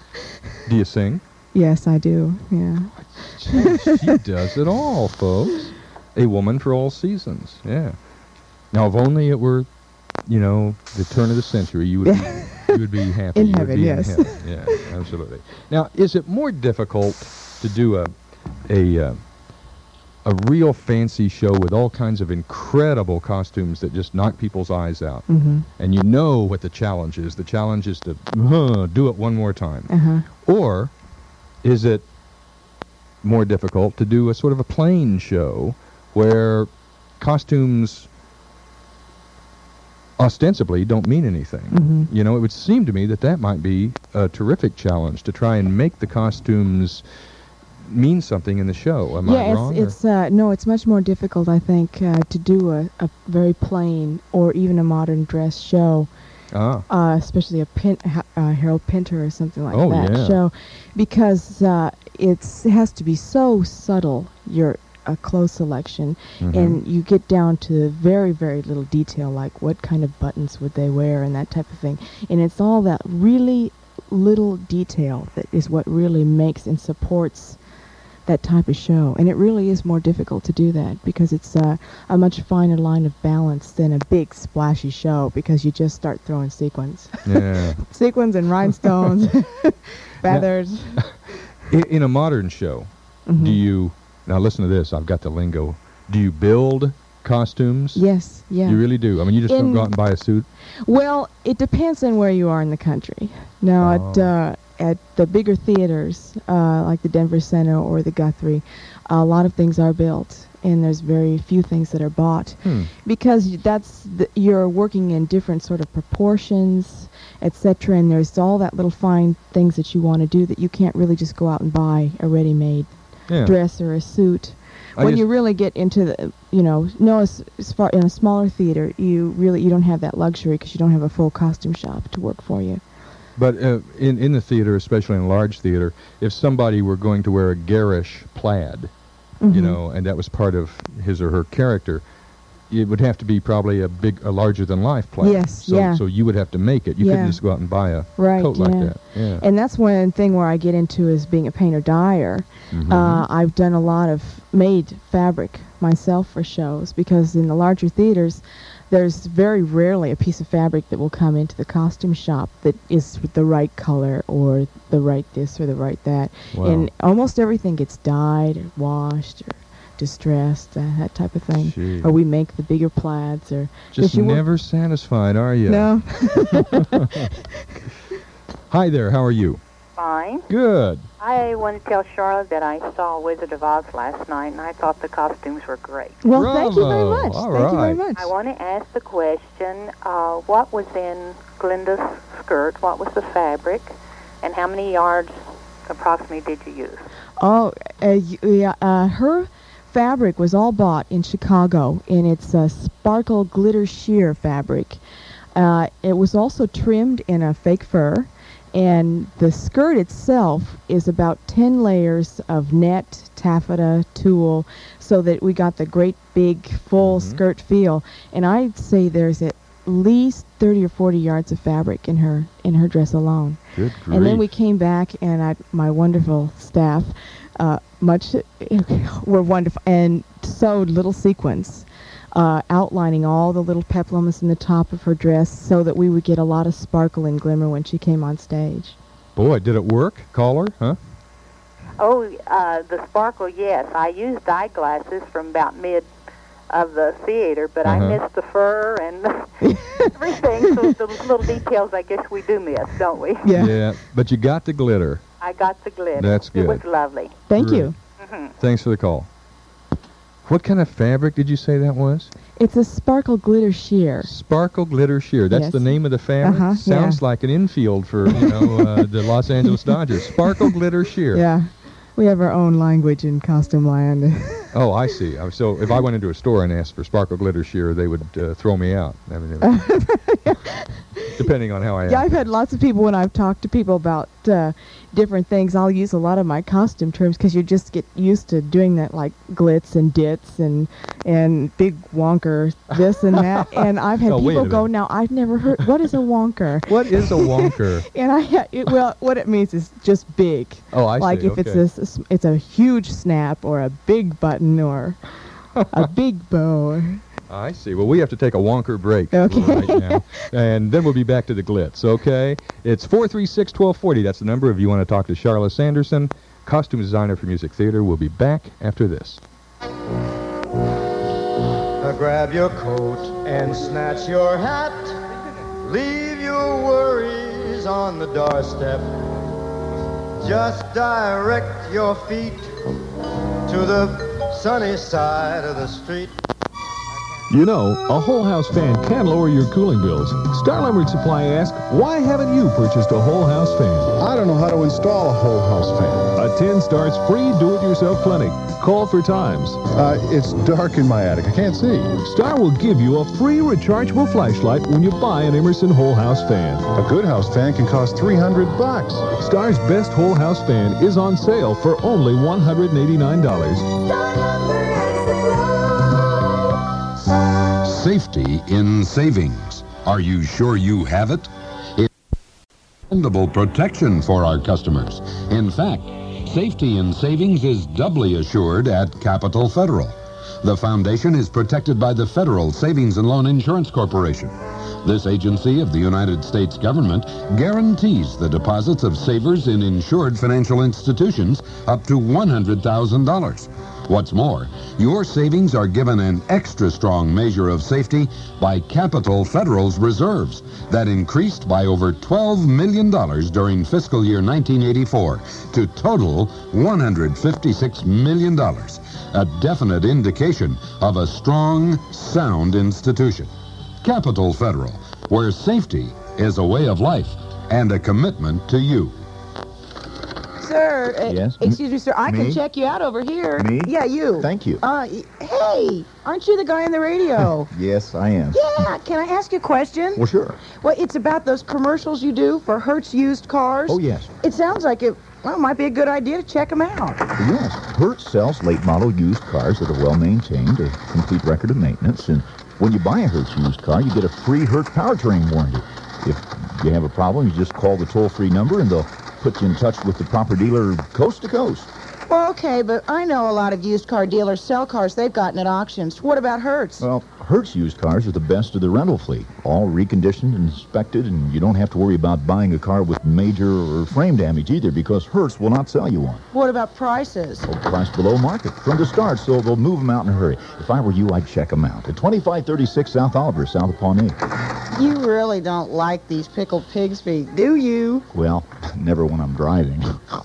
S8: Do you sing?
S12: Yes, I do. Yeah.
S8: She does it all, folks. A woman for all seasons. Yeah. Now, if only it were you know, the turn of the century, you would be, you would be happy.
S12: In
S8: you
S12: heaven,
S8: would be
S12: yes.
S8: In heaven. Yeah, absolutely. Now, is it more difficult to do a a uh, a real fancy show with all kinds of incredible costumes that just knock people's eyes out?
S12: Mm-hmm.
S8: And you know what the challenge is. The challenge is to uh, do it one more time.
S12: Uh-huh.
S8: Or is it more difficult to do a sort of a plain show where costumes ostensibly don't mean anything?
S12: Mm-hmm.
S8: You know, it would seem to me that that might be a terrific challenge, to try and make the costumes mean something in the show. Am
S12: yeah,
S8: I wrong?
S12: it's, it's uh, no, it's much more difficult, I think, uh, to do a, a very plain or even a modern dress show.
S8: Ah.
S12: Uh, especially a pin, ha, uh, Harold Pinter or something like
S8: Oh,
S12: that
S8: yeah.
S12: show, because uh, it's, it has to be so subtle, your uh, clothes selection,
S8: Mhm.
S12: and you get down to very, very little detail, like what kind of buttons would they wear and that type of thing. And it's all that really little detail that is what really makes and supports that type of show. And it really is more difficult to do that because it's uh, a much finer line of balance than a big splashy show, because you just start throwing sequins.
S8: Yeah.
S12: Sequins and rhinestones, feathers.
S8: In, in a modern show,
S12: Mhm.
S8: do you, now listen to this, I've got the lingo, do you build costumes?
S12: Yes, yeah.
S8: You really do? I mean, you just don't
S12: In-
S8: go out and buy a suit?
S12: Well, it depends on where you are in the country. Now, at
S8: Oh.
S12: uh, at the bigger theaters, uh, like the Denver Center or the Guthrie, a lot of things are built, and there's very few things that are bought.
S8: Hmm.
S12: Because y- that's the, you're working in different sort of proportions, et cetera, and there's all that little fine things that you want to do that you can't really just go out and buy a ready-made
S8: Yeah.
S12: dress or a suit.
S8: I
S12: When
S8: just-
S12: you really get into the, you know, no, as, as far in a smaller theater, you really you don't have that luxury because you don't have a full costume shop to work for you.
S8: But uh, in, in the theater, especially in a large theater, if somebody were going to wear a garish plaid, you
S12: Mhm.
S8: know, and that was part of his or her character, it would have to be probably a big, a larger-than-life plaid.
S12: Yes,
S8: so,
S12: yeah.
S8: So you would have to make it. You couldn't
S12: Yeah.
S8: just go out and buy a
S12: Right,
S8: coat like
S12: yeah.
S8: that. Yeah.
S12: And that's one thing where I get into is being a painter-dyer.
S8: Mhm.
S12: Uh, I've done a lot of made fabric myself for shows, because in the larger theaters, there's very rarely a piece of fabric that will come into the costume shop that is the right color or the right this or the right that.
S8: Wow.
S12: And almost everything gets dyed or washed or distressed, uh, that type of thing.
S8: Gee.
S12: Or we make the bigger plaids, or
S8: Just
S12: 'cause you work-
S8: never satisfied, are you?
S12: No.
S8: Hi there, how are you?
S1: Fine.
S8: Good.
S1: I want to tell Charlotte that I saw Wizard of Oz last night, and I thought the costumes were great.
S12: Well, thank you very
S8: Bravo.
S12: much.
S8: All
S12: thank you very
S8: right.
S12: much.
S1: I want to ask the question, uh, what was in Glinda's skirt? What was the fabric? And how many yards approximately did you use?
S12: Oh, uh, y- yeah. Uh, her fabric was all bought in Chicago, and it's a sparkle glitter sheer fabric. Uh, it was also trimmed in a fake fur, and the skirt itself is about ten layers of net, taffeta, tulle, so that we got the great big full skirt feel. And I'd say there's at least thirty or forty yards of fabric in her in her dress alone.
S8: Good grief.
S12: And then we came back, and I, my wonderful staff, uh, much were wonderful, and sewed little sequins, uh, outlining all the little peplums in the top of her dress, so that we would get a lot of sparkle and glimmer when she came on stage.
S8: Boy, did it work? Collar, huh?
S1: Oh, uh, the sparkle, yes. I used eyeglasses from about mid of the theater, but
S8: Uh-huh.
S1: I missed the fur and everything, so the little details I guess we do miss, don't we?
S8: Yeah. But you got the glitter.
S1: I got the glitter.
S8: That's
S1: It was
S8: good.
S1: lovely.
S12: Thank
S8: Great.
S12: you.
S1: hmm
S8: Thanks for the call. What kind of fabric did you say that was?
S12: It's a sparkle glitter sheer.
S8: Sparkle glitter sheer. That's
S12: Yes.
S8: the name of the fabric?
S12: Uh-huh,
S8: Sounds
S12: yeah.
S8: like an infield for, you know, uh, the Los Angeles Dodgers. Sparkle glitter sheer.
S12: Yeah. We have our own language in costume land.
S8: Oh, I see. Uh, So if I went into a store and asked for sparkle glitter sheer, they would uh, throw me out. I mean, it would- depending on how I am.
S12: Yeah, I've had lots of people when I've talked to people about uh, different things. I'll use a lot of my costume terms because you just get used to doing that, like glitz and ditz and and big wonker, this and that. And I've had
S8: Oh, wait a
S12: people go,
S8: minute.
S12: now I've never heard, what is a wonker?
S8: What is a wonker?
S12: And I, ha- it, well, what it means is just big.
S8: Oh, I
S12: like
S8: see.
S12: if
S8: Okay.
S12: it's a, s- it's a huge snap or a big button or a big bow.
S8: I see. Well, we have to take a wonker break
S12: Okay.
S8: right now, and then we'll be back to the glitz, okay? It's four three six, one two four zero. That's the number if you want to talk to Charla Sanderson, costume designer for Music Theater. We'll be back after this.
S14: Now grab your coat and snatch your hat. Leave your worries on the doorstep. Just direct your feet to the sunny side of the street.
S17: You know, a whole house fan can lower your cooling bills. Star Limerick Supply asks, why haven't you purchased a whole house fan?
S9: I don't know how to install a whole house fan.
S17: A ten starts free do-it-yourself clinic. Call for times.
S9: Uh, it's dark in my attic. I can't see.
S17: Star will give you a free rechargeable flashlight when you buy an Emerson whole house fan.
S9: A good house fan can cost three hundred bucks.
S17: Star's best whole house fan is on sale for only one hundred eighty-nine dollars.
S20: Safety in savings. Are you sure you have it? It's dependable protection for our customers. In fact, safety in savings is doubly assured at Capital Federal. The foundation is protected by the Federal Savings and Loan Insurance Corporation. This agency of the United States government guarantees the deposits of savers in insured financial institutions up to one hundred thousand dollars. What's more, your savings are given an extra strong measure of safety by Capital Federal's reserves that increased by over twelve million dollars during fiscal year nineteen eighty-four to total one hundred fifty-six million dollars, a definite indication of a strong, sound institution. Capital Federal, where safety is a way of life and a commitment to you.
S3: Sir, uh,
S22: Yes?
S3: excuse me, sir, I
S22: Me?
S3: can check you out over here.
S22: Me?
S3: Yeah, you.
S22: Thank you.
S3: Uh, y- hey, aren't you the guy on the radio?
S22: Yes, I am.
S3: Yeah, can I ask you a question?
S22: Well, sure.
S3: Well, it's about those commercials you do for Hertz used cars.
S22: Oh, yes.
S3: It sounds like it, well, might be a good idea to check them out.
S22: Yes. Hertz sells late model used cars that are well maintained, a complete record of maintenance, and when you buy a Hertz used car, you get a free Hertz powertrain warranty. If you have a problem, you just call the toll-free number and they'll put you in touch with the proper dealer coast to coast.
S3: Well, okay, but I know a lot of used car dealers sell cars they've gotten at auctions. What about Hertz?
S22: Well, Hertz used cars are the best of the rental fleet, all reconditioned and inspected, and you don't have to worry about buying a car with major or frame damage either, because Hertz will not sell you one.
S3: What about prices?
S22: Oh, price below market from the start, so they'll move them out in a hurry. If I were you, I'd check them out. At twenty-five thirty-six South Oliver, south of Pawnee.
S3: You really don't like these pickled pig's feet, do you?
S22: Well, never when I'm driving.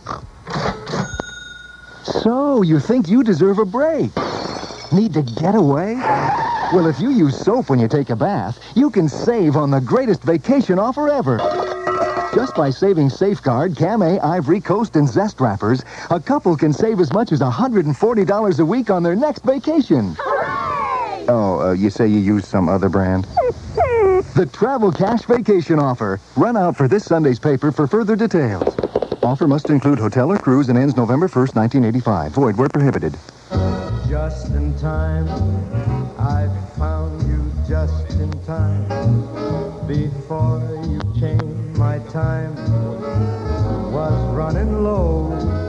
S23: So, you think you deserve a break? Need to get away? Well, if you use soap when you take a bath, you can save on the greatest vacation offer ever. Just by saving Safeguard, Camay, Ivory Coast, and Zest wrappers, a couple can save as much as one hundred forty dollars a week on their next vacation. Hooray! Oh, uh, you say you use some other brand? The Travel Cash Vacation Offer. Run out for this Sunday's paper for further details. Offer must include hotel or cruise and ends November first, nineteen eighty-five. Void where prohibited.
S14: Just in time, I found you just in time. Before you changed, my time was running low.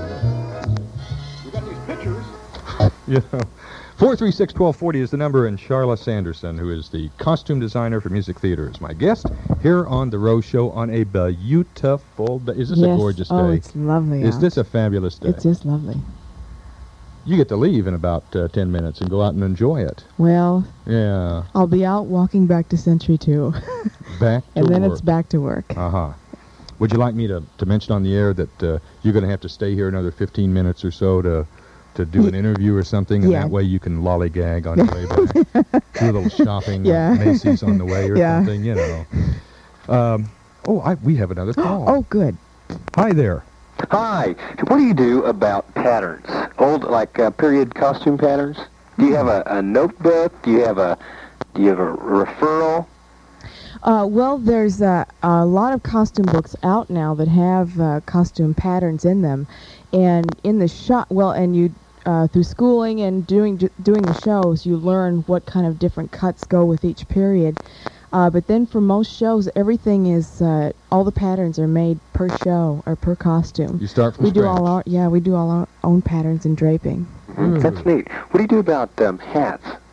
S11: We got these pictures.
S8: You know, four three six, one two four zero is the number, and Charla Sanderson, who is the costume designer for Music Theater, is my guest here on the Rose Show on a beautiful day. Is this
S12: yes.
S8: a gorgeous day?
S12: Oh, it's lovely
S8: Is
S12: out.
S8: this a fabulous day?
S12: It's just lovely.
S8: You get to leave in about uh, ten minutes and go out and enjoy it.
S12: Well,
S8: Yeah.
S12: I'll be out walking back to Century two.
S8: Back to
S12: And then
S8: work.
S12: it's back to work.
S8: Uh-huh. Would you like me to, to mention on the air that uh, you're going to have to stay here another fifteen minutes or so to to do an interview or something, and
S12: Yeah.
S8: that way you can lollygag on your way back. Do a little shopping
S12: Yeah.
S8: at Macy's on the way or
S12: Yeah.
S8: something, you know. Um, oh, I, we have another call.
S12: Oh, good.
S8: Hi there.
S24: Hi. What do you do about patterns? Old, like uh, period costume patterns? Do you have a, a notebook? Do you have a do you have a referral?
S12: Uh, well, there's uh, a lot of costume books out now that have uh, costume patterns in them, and in the shop, well, and you uh, through schooling and doing doing the shows, you learn what kind of different cuts go with each period. Uh, but then for most shows, everything is uh, all the patterns are made per show or per costume.
S8: You start from
S12: we do
S8: scratch.
S12: all our yeah we do all our own patterns and draping.
S24: Mm. That's neat. What do you do about um, hats?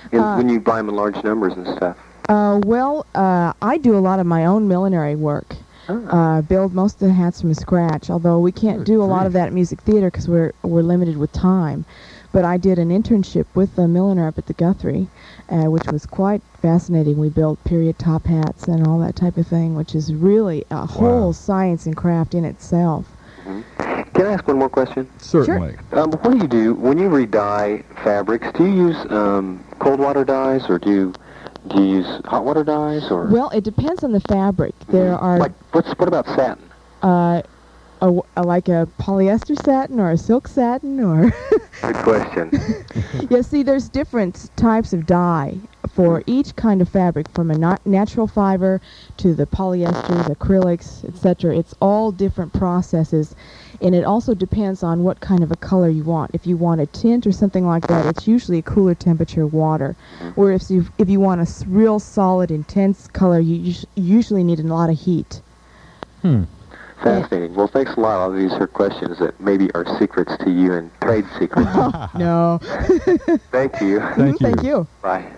S24: in,
S12: Uh,
S24: when you buy them in large numbers and stuff?
S12: Uh, well, uh, I do a lot of my own millinery work. Uh, build most of the hats from scratch, although we can't do a lot of that at Music Theater because we're, we're limited with time. But I did an internship with the milliner up at the Guthrie, uh, which was quite fascinating. We built period top hats and all that type of thing, which is really a whole science and craft in itself.
S24: Can I ask one more question?
S8: Certainly.
S24: Um, what do you do when you re-dye fabrics? Do you use um, cold water dyes, or do you do you use hot water dyes, or
S12: Well, it depends on the fabric. There are
S24: like what's what about satin?
S12: uh, a, a, like a polyester satin or a silk satin or
S24: Good question.
S12: yeah. See, there's different types of dye for each kind of fabric, from a nat natural fiber to the polyesters, acrylics, et cetera. It's all different processes, and it also depends on what kind of a color you want. If you want a tint or something like that, it's usually a cooler temperature water. Whereas if, if you want a s real solid, intense color, you us usually need a lot of heat.
S8: Hmm.
S24: Fascinating. Well, thanks a lot. All these are questions that maybe are secrets to you and trade secrets.
S12: No.
S24: Thank you.
S8: Thank you.
S12: Thank you.
S24: Bye.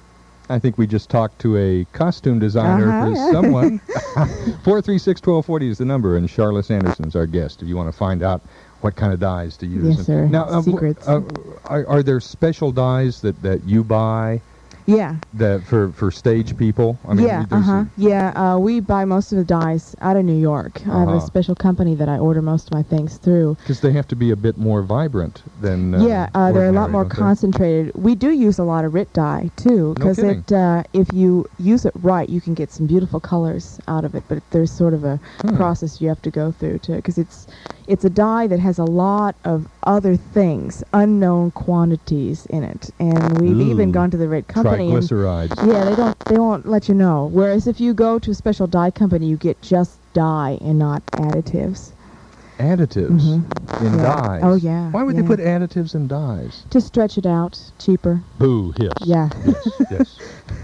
S8: I think we just talked to a costume designer
S12: Uh-huh,
S8: for
S12: yeah.
S8: someone. four three six, one two four zero is the number, and Charlotte Anderson's our guest if you want to find out what kind of dyes to use.
S12: Yes,
S8: And
S12: sir.
S8: Now, uh,
S12: Secrets.
S8: Uh, are, are there special dyes that, that you buy
S12: Yeah.
S8: that for, for stage people? I mean,
S12: yeah,
S8: there's
S12: uh-huh.
S8: a-
S12: Yeah, uh, we buy most of the dyes out of New York. I have a
S8: Uh-huh.
S12: special company that I order most of my things through.
S8: Because they have to be a bit more vibrant than uh,
S12: yeah, uh, they're a lot
S8: ordinary,
S12: more
S8: don't they?
S12: concentrated. We do use a lot of R I T dye, too, because
S8: kidding.
S12: it, uh, if you use it right, you can get some beautiful colors out of it, but there's sort of a
S8: Hmm.
S12: process you have to go through, too, because it's, it's a dye that has a lot of other things, unknown quantities in it, and we've even
S8: Ooh.
S12: gone to the R I T company and
S8: Triglycerides.
S12: yeah, they don't. They won't let you know. Whereas if you go to a special dye company, you get just dye and not additives.
S8: Additives
S12: Mhm.
S8: in
S12: Yeah.
S8: dyes.
S12: Oh, yeah,
S8: Why would
S12: yeah.
S8: they put additives in dyes?
S12: To stretch it out, cheaper.
S8: Boo, yes.
S12: Yeah.
S8: Yes, yes.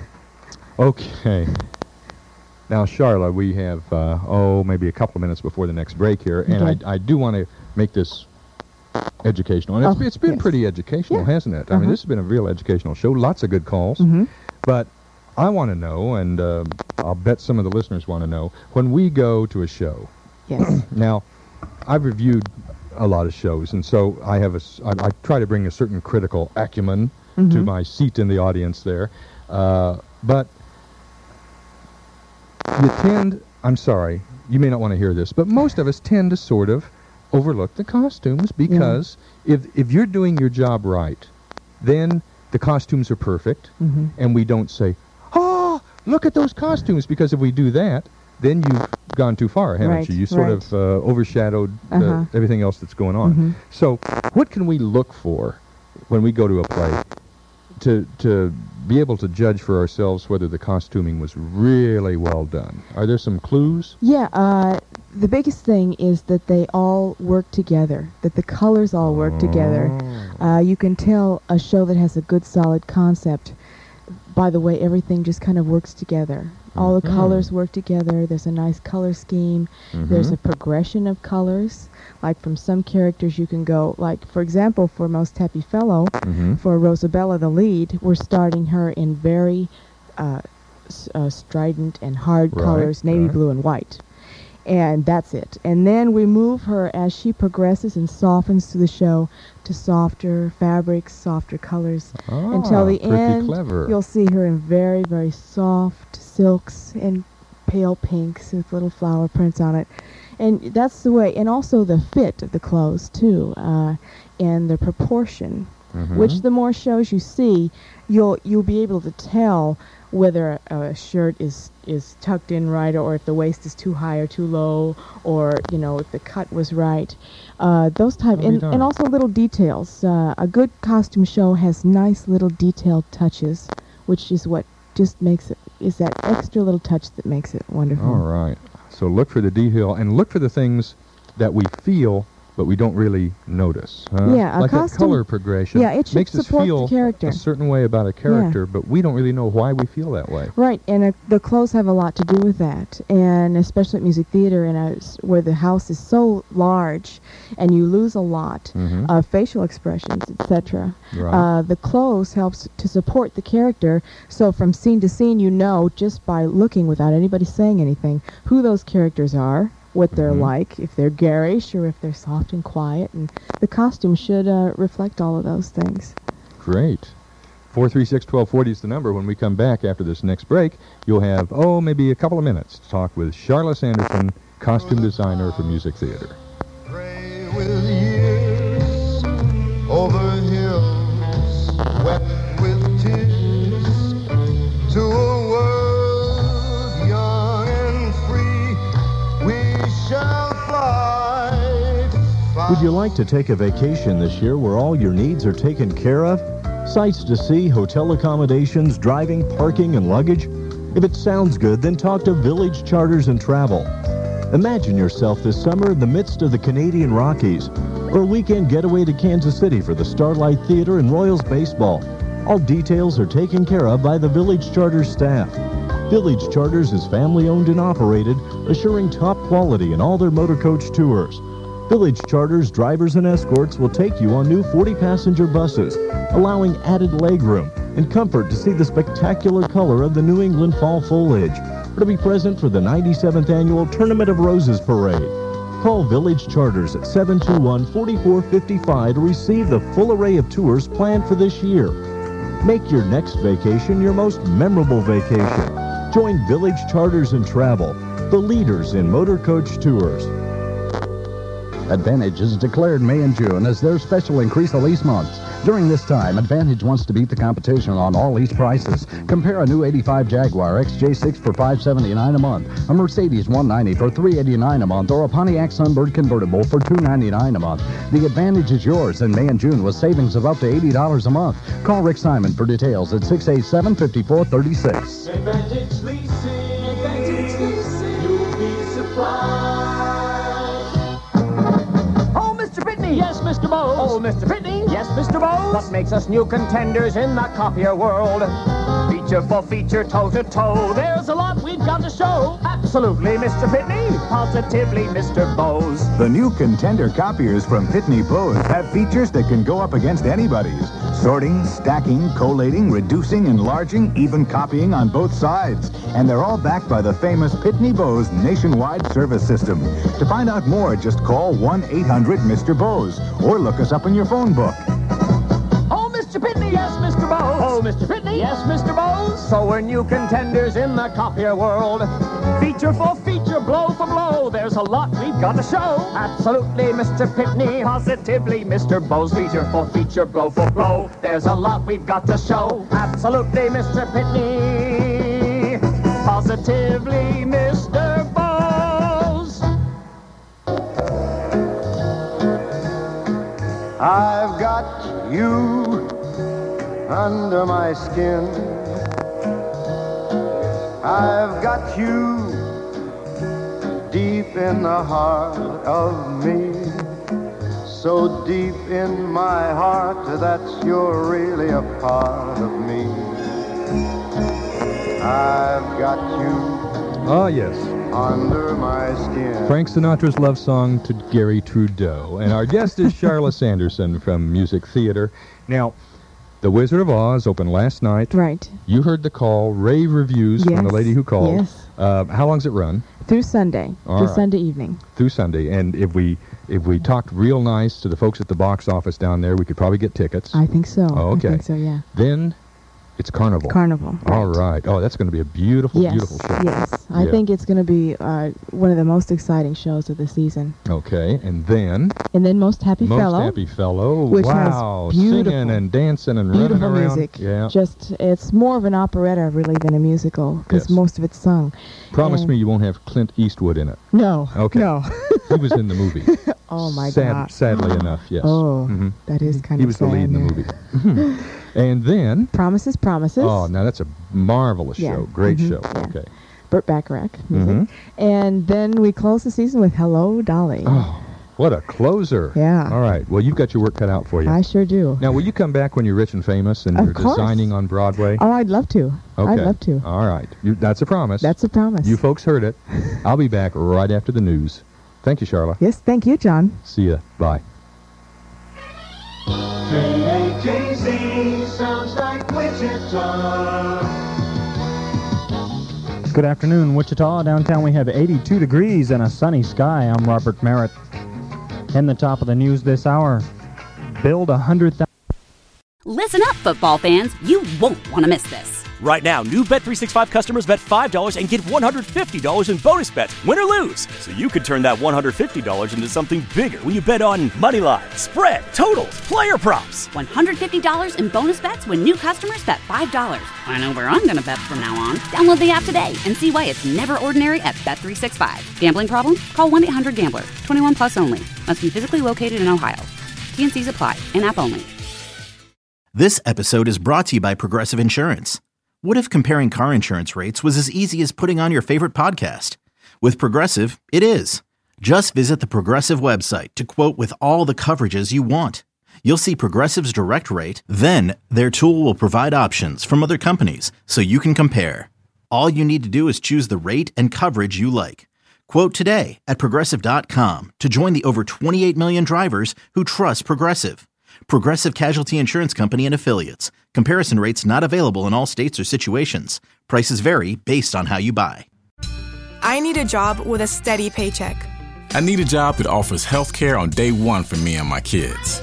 S8: Okay. Now, Charlotte, we have, uh, oh, maybe a couple of minutes before the next break here, and
S12: Okay.
S8: I, I do want to make this educational. And it's,
S12: Oh,
S8: it's been
S12: yes.
S8: pretty educational,
S12: Yeah.
S8: hasn't it? I mean,
S12: Uh-huh.
S8: this has been a real educational show. Lots of good calls.
S12: Mhm.
S8: But I want to know, and uh, I'll bet some of the listeners want to know, when we go to a show.
S12: Yes.
S8: Now, I've reviewed a lot of shows, and so I have a, s- I, I try to bring a certain critical acumen to
S12: Mhm.
S8: my seat in the audience there. Uh, but you tend, I'm sorry, you may not want to hear this, but most of us tend to sort of overlook the costumes because if, if you're doing your job right, then the costumes are perfect,
S12: Mhm.
S8: and we don't say, oh, look at those costumes, because if we do that, then you've gone too far, haven't
S12: Right,
S8: you? You sort
S12: right.
S8: of uh, overshadowed uh,
S12: Uh-huh.
S8: everything else that's going on.
S12: Mhm.
S8: So what can we look for when we go to a play to, to be able to judge for ourselves whether the costuming was really well done? Are there some clues?
S12: Yeah, uh, the biggest thing is that they all work together, that the colors all work together. Uh, you can tell a show that has a good, solid concept by the way everything just kind of works together. All the
S8: Mhm.
S12: colors work together. There's a nice color scheme. There's
S8: Mhm.
S12: a progression of colors. Like from some characters you can go, like for example, for Most Happy Fellow,
S8: Mhm.
S12: for Rosabella the lead, we're starting her in very uh, s- uh, strident and hard
S8: Right,
S12: colors, navy
S8: right.
S12: blue and white. And that's it. And then we move her as she progresses and softens through the show to softer fabrics, softer colors. Until
S8: Ah,
S12: the
S8: pretty
S12: end,
S8: clever.
S12: you'll see her in very, very soft silks and pale pinks with little flower prints on it. And that's the way. And also the fit of the clothes, too, uh, and the proportion.
S8: Mhm.
S12: Which the more shows you see, you'll you'll be able to tell whether a, a shirt is is tucked in right, or if the waist is too high or too low, or you know if the cut was right. Uh, those type
S8: I'll be
S12: and,
S8: darned.
S12: and also little details. Uh, a good costume show has nice little detailed touches, which is what just makes it is that extra little touch that makes it wonderful.
S8: All right. So look for the detail and look for the things that we feel but we don't really notice. Huh?
S12: Yeah, a
S8: like
S12: costume-
S8: that color progression
S12: yeah, it should
S8: makes us
S12: support the
S8: feel
S12: character.
S8: a certain way about a character, but we don't really know why we feel that way.
S12: Right, and uh, the clothes have a lot to do with that, and especially at music theater, and uh, s- where the house is so large, and you lose a lot
S8: Mhm.
S12: of facial expressions, et cetera.
S8: Right.
S12: Uh, the clothes helps to support the character, so from scene to scene, you know just by looking without anybody saying anything who those characters are, what they're
S8: Mhm.
S12: like, if they're garish or if they're soft and quiet, and the costume should uh, reflect all of those things.
S8: Great. four three six, one two four zero is the number. When we come back after this next break, you'll have, oh, maybe a couple of minutes to talk with Charla Sanderson, costume designer for Music Theater.
S14: With years over hills wet with tears to a world young and free we shall fly.
S17: Would you like to take a vacation this year where all your needs are taken care of? Sights to see, hotel accommodations, driving, parking, and luggage? If it sounds good, then talk to Village Charters and Travel. Imagine yourself this summer in the midst of the Canadian Rockies, or a weekend getaway to Kansas City for the Starlight Theater and Royals baseball. All details are taken care of by the Village Charters staff. Village Charters is family-owned and operated, assuring top quality in all their motor coach tours. Village Charters drivers and escorts will take you on new forty-passenger buses, allowing added legroom and comfort to see the spectacular color of the New England fall foliage, or to be present for the ninety-seventh Annual Tournament of Roses Parade. Call Village Charters at seven two one, four four five five to receive the full array of tours planned for this year. Make your next vacation your most memorable vacation. Join Village Charters and Travel, the leaders in motor coach tours.
S4: Advantage is declared May and June as their special increase of lease months. During this time, Advantage wants to beat the competition on all lease prices. Compare a new eighty-five Jaguar X J six for five hundred seventy-nine dollars a month, a Mercedes one ninety for three hundred eighty-nine dollars a month, or a Pontiac Sunbird convertible for two hundred ninety-nine dollars a month. The Advantage is yours in May and June with savings of up to eighty dollars a month. Call Rick Simon for details at six eight seven, five four three six.
S5: Advantage Leasing, Advantage Leasing, you'll be surprised.
S6: Oh, Mister Pitney! Yes, Mister Bose! Oh, Mister Pitney! Yes, Mister Bose! What makes us new contenders in the copier world? Feature for feature, toe to toe, there's a lot we've got to show. Absolutely, Mister Pitney! Positively, Mister Bose!
S7: The new contender copiers from Pitney Bowes have features that can go up against anybody's. Sorting, stacking, collating, reducing, enlarging, even copying on both sides. And they're all backed by the famous Pitney Bowes nationwide service system. To find out more, just call one eight hundred Mister Bowes or look us up in your phone book.
S6: Oh, Mister Pitney! Yes, Mister Bose! Oh, Mister Pitney! Yes, Mister Bose! So we're new contenders in the copier world. Feature for feature, blow for blow, there's a lot we've got to show. Absolutely, Mister Pitney, positively, Mister Bose. Feature for feature, blow for blow, there's a lot we've got to show. Absolutely, Mister Pitney, positively, Mister Bose.
S14: I've got you under my skin. I've got you deep in the heart of me. So deep in my heart that you're really a part of me. I've got you
S8: Ah, yes.
S14: under my skin.
S8: Frank Sinatra's love song to Gary Trudeau. And our guest is Charla Sanderson from Music Theater. Now, The Wizard of Oz opened last night.
S12: Right.
S8: You heard the call, rave reviews from
S12: Yes.
S8: the lady who called.
S12: Yes.
S8: Uh, how long's it run?
S12: Through Sunday.
S8: All
S12: through
S8: right.
S12: Sunday evening.
S8: Through Sunday. And if we if we talked real nice to the folks at the box office down there, we could probably get tickets.
S12: I think so.
S8: Oh, okay.
S12: I think so, yeah.
S8: Then it's Carnival.
S12: Carnival.
S8: All right. Oh, that's going to be a beautiful,
S12: Yes,
S8: beautiful show.
S12: yes. I
S8: Yeah.
S12: think it's going to be uh, one of the most exciting shows of the season.
S8: Okay, and then
S12: And then Most Happy
S8: Most
S12: Fellow.
S8: Happy Fellow.
S12: Which
S8: wow,
S12: has beautiful,
S8: singing and dancing and
S12: beautiful
S8: running around.
S12: music.
S8: Yeah.
S12: Just, it's more of an operetta, really, than a musical, because
S8: Yes.
S12: most of it's sung.
S8: Promise
S12: And-
S8: me you won't have Clint Eastwood in it.
S12: No.
S8: Okay.
S12: No.
S8: He was in the movie.
S12: Oh, my
S8: Sad,
S12: God.
S8: Sadly enough, yes.
S12: Oh,
S8: Mhm.
S12: that is kind
S8: He
S12: of
S8: was the lead in the
S12: sad,
S8: movie. And then...
S12: Promises, Promises.
S8: Oh, now that's a marvelous
S12: Yeah.
S8: show. Great
S12: Mhm.
S8: show.
S12: Yeah.
S8: Okay.
S12: Burt Bacharach music.
S8: Mhm.
S12: And then we close the season with Hello, Dolly.
S8: Oh, What a closer.
S12: Yeah.
S8: All right. Well, you've got your work cut out for you.
S12: I sure do.
S8: Now, will you come back when you're rich and famous and
S12: Of
S8: you're
S12: course.
S8: designing on Broadway?
S12: Oh, I'd love to.
S8: Okay.
S12: I'd love to.
S8: All right. You, that's a promise.
S12: That's a promise.
S8: You folks heard it. I'll be back right after the news. Thank you, Charla.
S12: Yes, thank you, John.
S8: See ya. Bye.
S5: K A K Z sounds like Wichita.
S10: Good afternoon, Wichita. Downtown we have eighty-two degrees and a sunny sky. I'm Robert Merritt. In the top of the news this hour, build a hundred thousand.
S13: Listen up, football fans. You won't want to miss this.
S15: Right now, new Bet three sixty-five customers bet five dollars and get one hundred fifty dollars in bonus bets, win or lose. So you could turn that one hundred fifty dollars into something bigger when you bet on money line, spread, totals, player props.
S13: one hundred fifty dollars in bonus bets when new customers bet five dollars. I know where I'm going to bet from now on. Download the app today and see why it's never ordinary at Bet three sixty-five. Gambling problem? Call one eight hundred gambler. twenty-one plus only. Must be physically located in Ohio. T and C's apply. In-app only.
S16: This episode is brought to you by Progressive Insurance. What if comparing car insurance rates was as easy as putting on your favorite podcast? With Progressive, it is. Just visit the Progressive website to quote with all the coverages you want. You'll see Progressive's direct rate, then their tool will provide options from other companies so you can compare. All you need to do is choose the rate and coverage you like. Quote today at Progressive dot com to join the over twenty-eight million drivers who trust Progressive. Progressive Casualty Insurance Company and Affiliates. Comparison rates not available in all states or situations. Prices vary based on how you buy.
S25: I need a job with a steady paycheck.
S26: I need a job that offers health care on day one for me and my kids.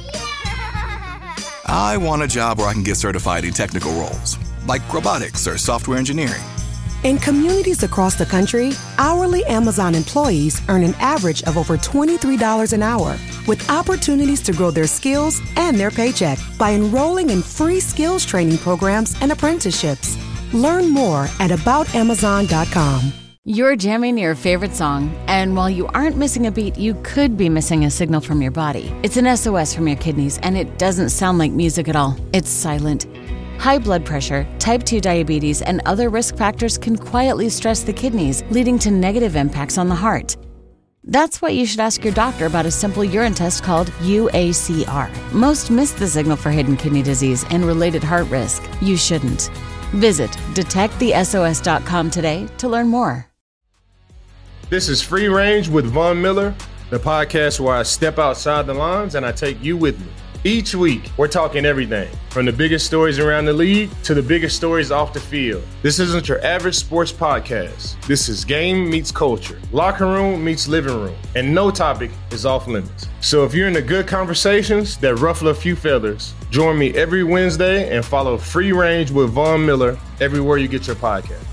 S27: I want a job where I can get certified in technical roles, like robotics or software engineering.
S28: In communities across the country, hourly Amazon employees earn an average of over twenty-three dollars an hour, with opportunities to grow their skills and their paycheck by enrolling in free skills training programs and apprenticeships. Learn more at about amazon dot com.
S29: You're jamming your favorite song, and while you aren't missing a beat, you could be missing a signal from your body. It's an S O S from your kidneys, and it doesn't sound like music at all. It's silent. High blood pressure, type two diabetes, and other risk factors can quietly stress the kidneys, leading to negative impacts on the heart. That's why you should ask your doctor about a simple urine test called U A C R. Most miss the signal for hidden kidney disease and related heart risk. You shouldn't. Visit detect the S O S dot com today to learn more.
S30: This is Free Range with Von Miller, the podcast where I step outside the lines and I take you with me. Each week, we're talking everything, from the biggest stories around the league to the biggest stories off the field. This isn't your average sports podcast. This is game meets culture, locker room meets living room, and no topic is off limits. So if you're into good conversations that ruffle a few feathers, join me every Wednesday and follow Free Range with Von Miller everywhere you get your podcast.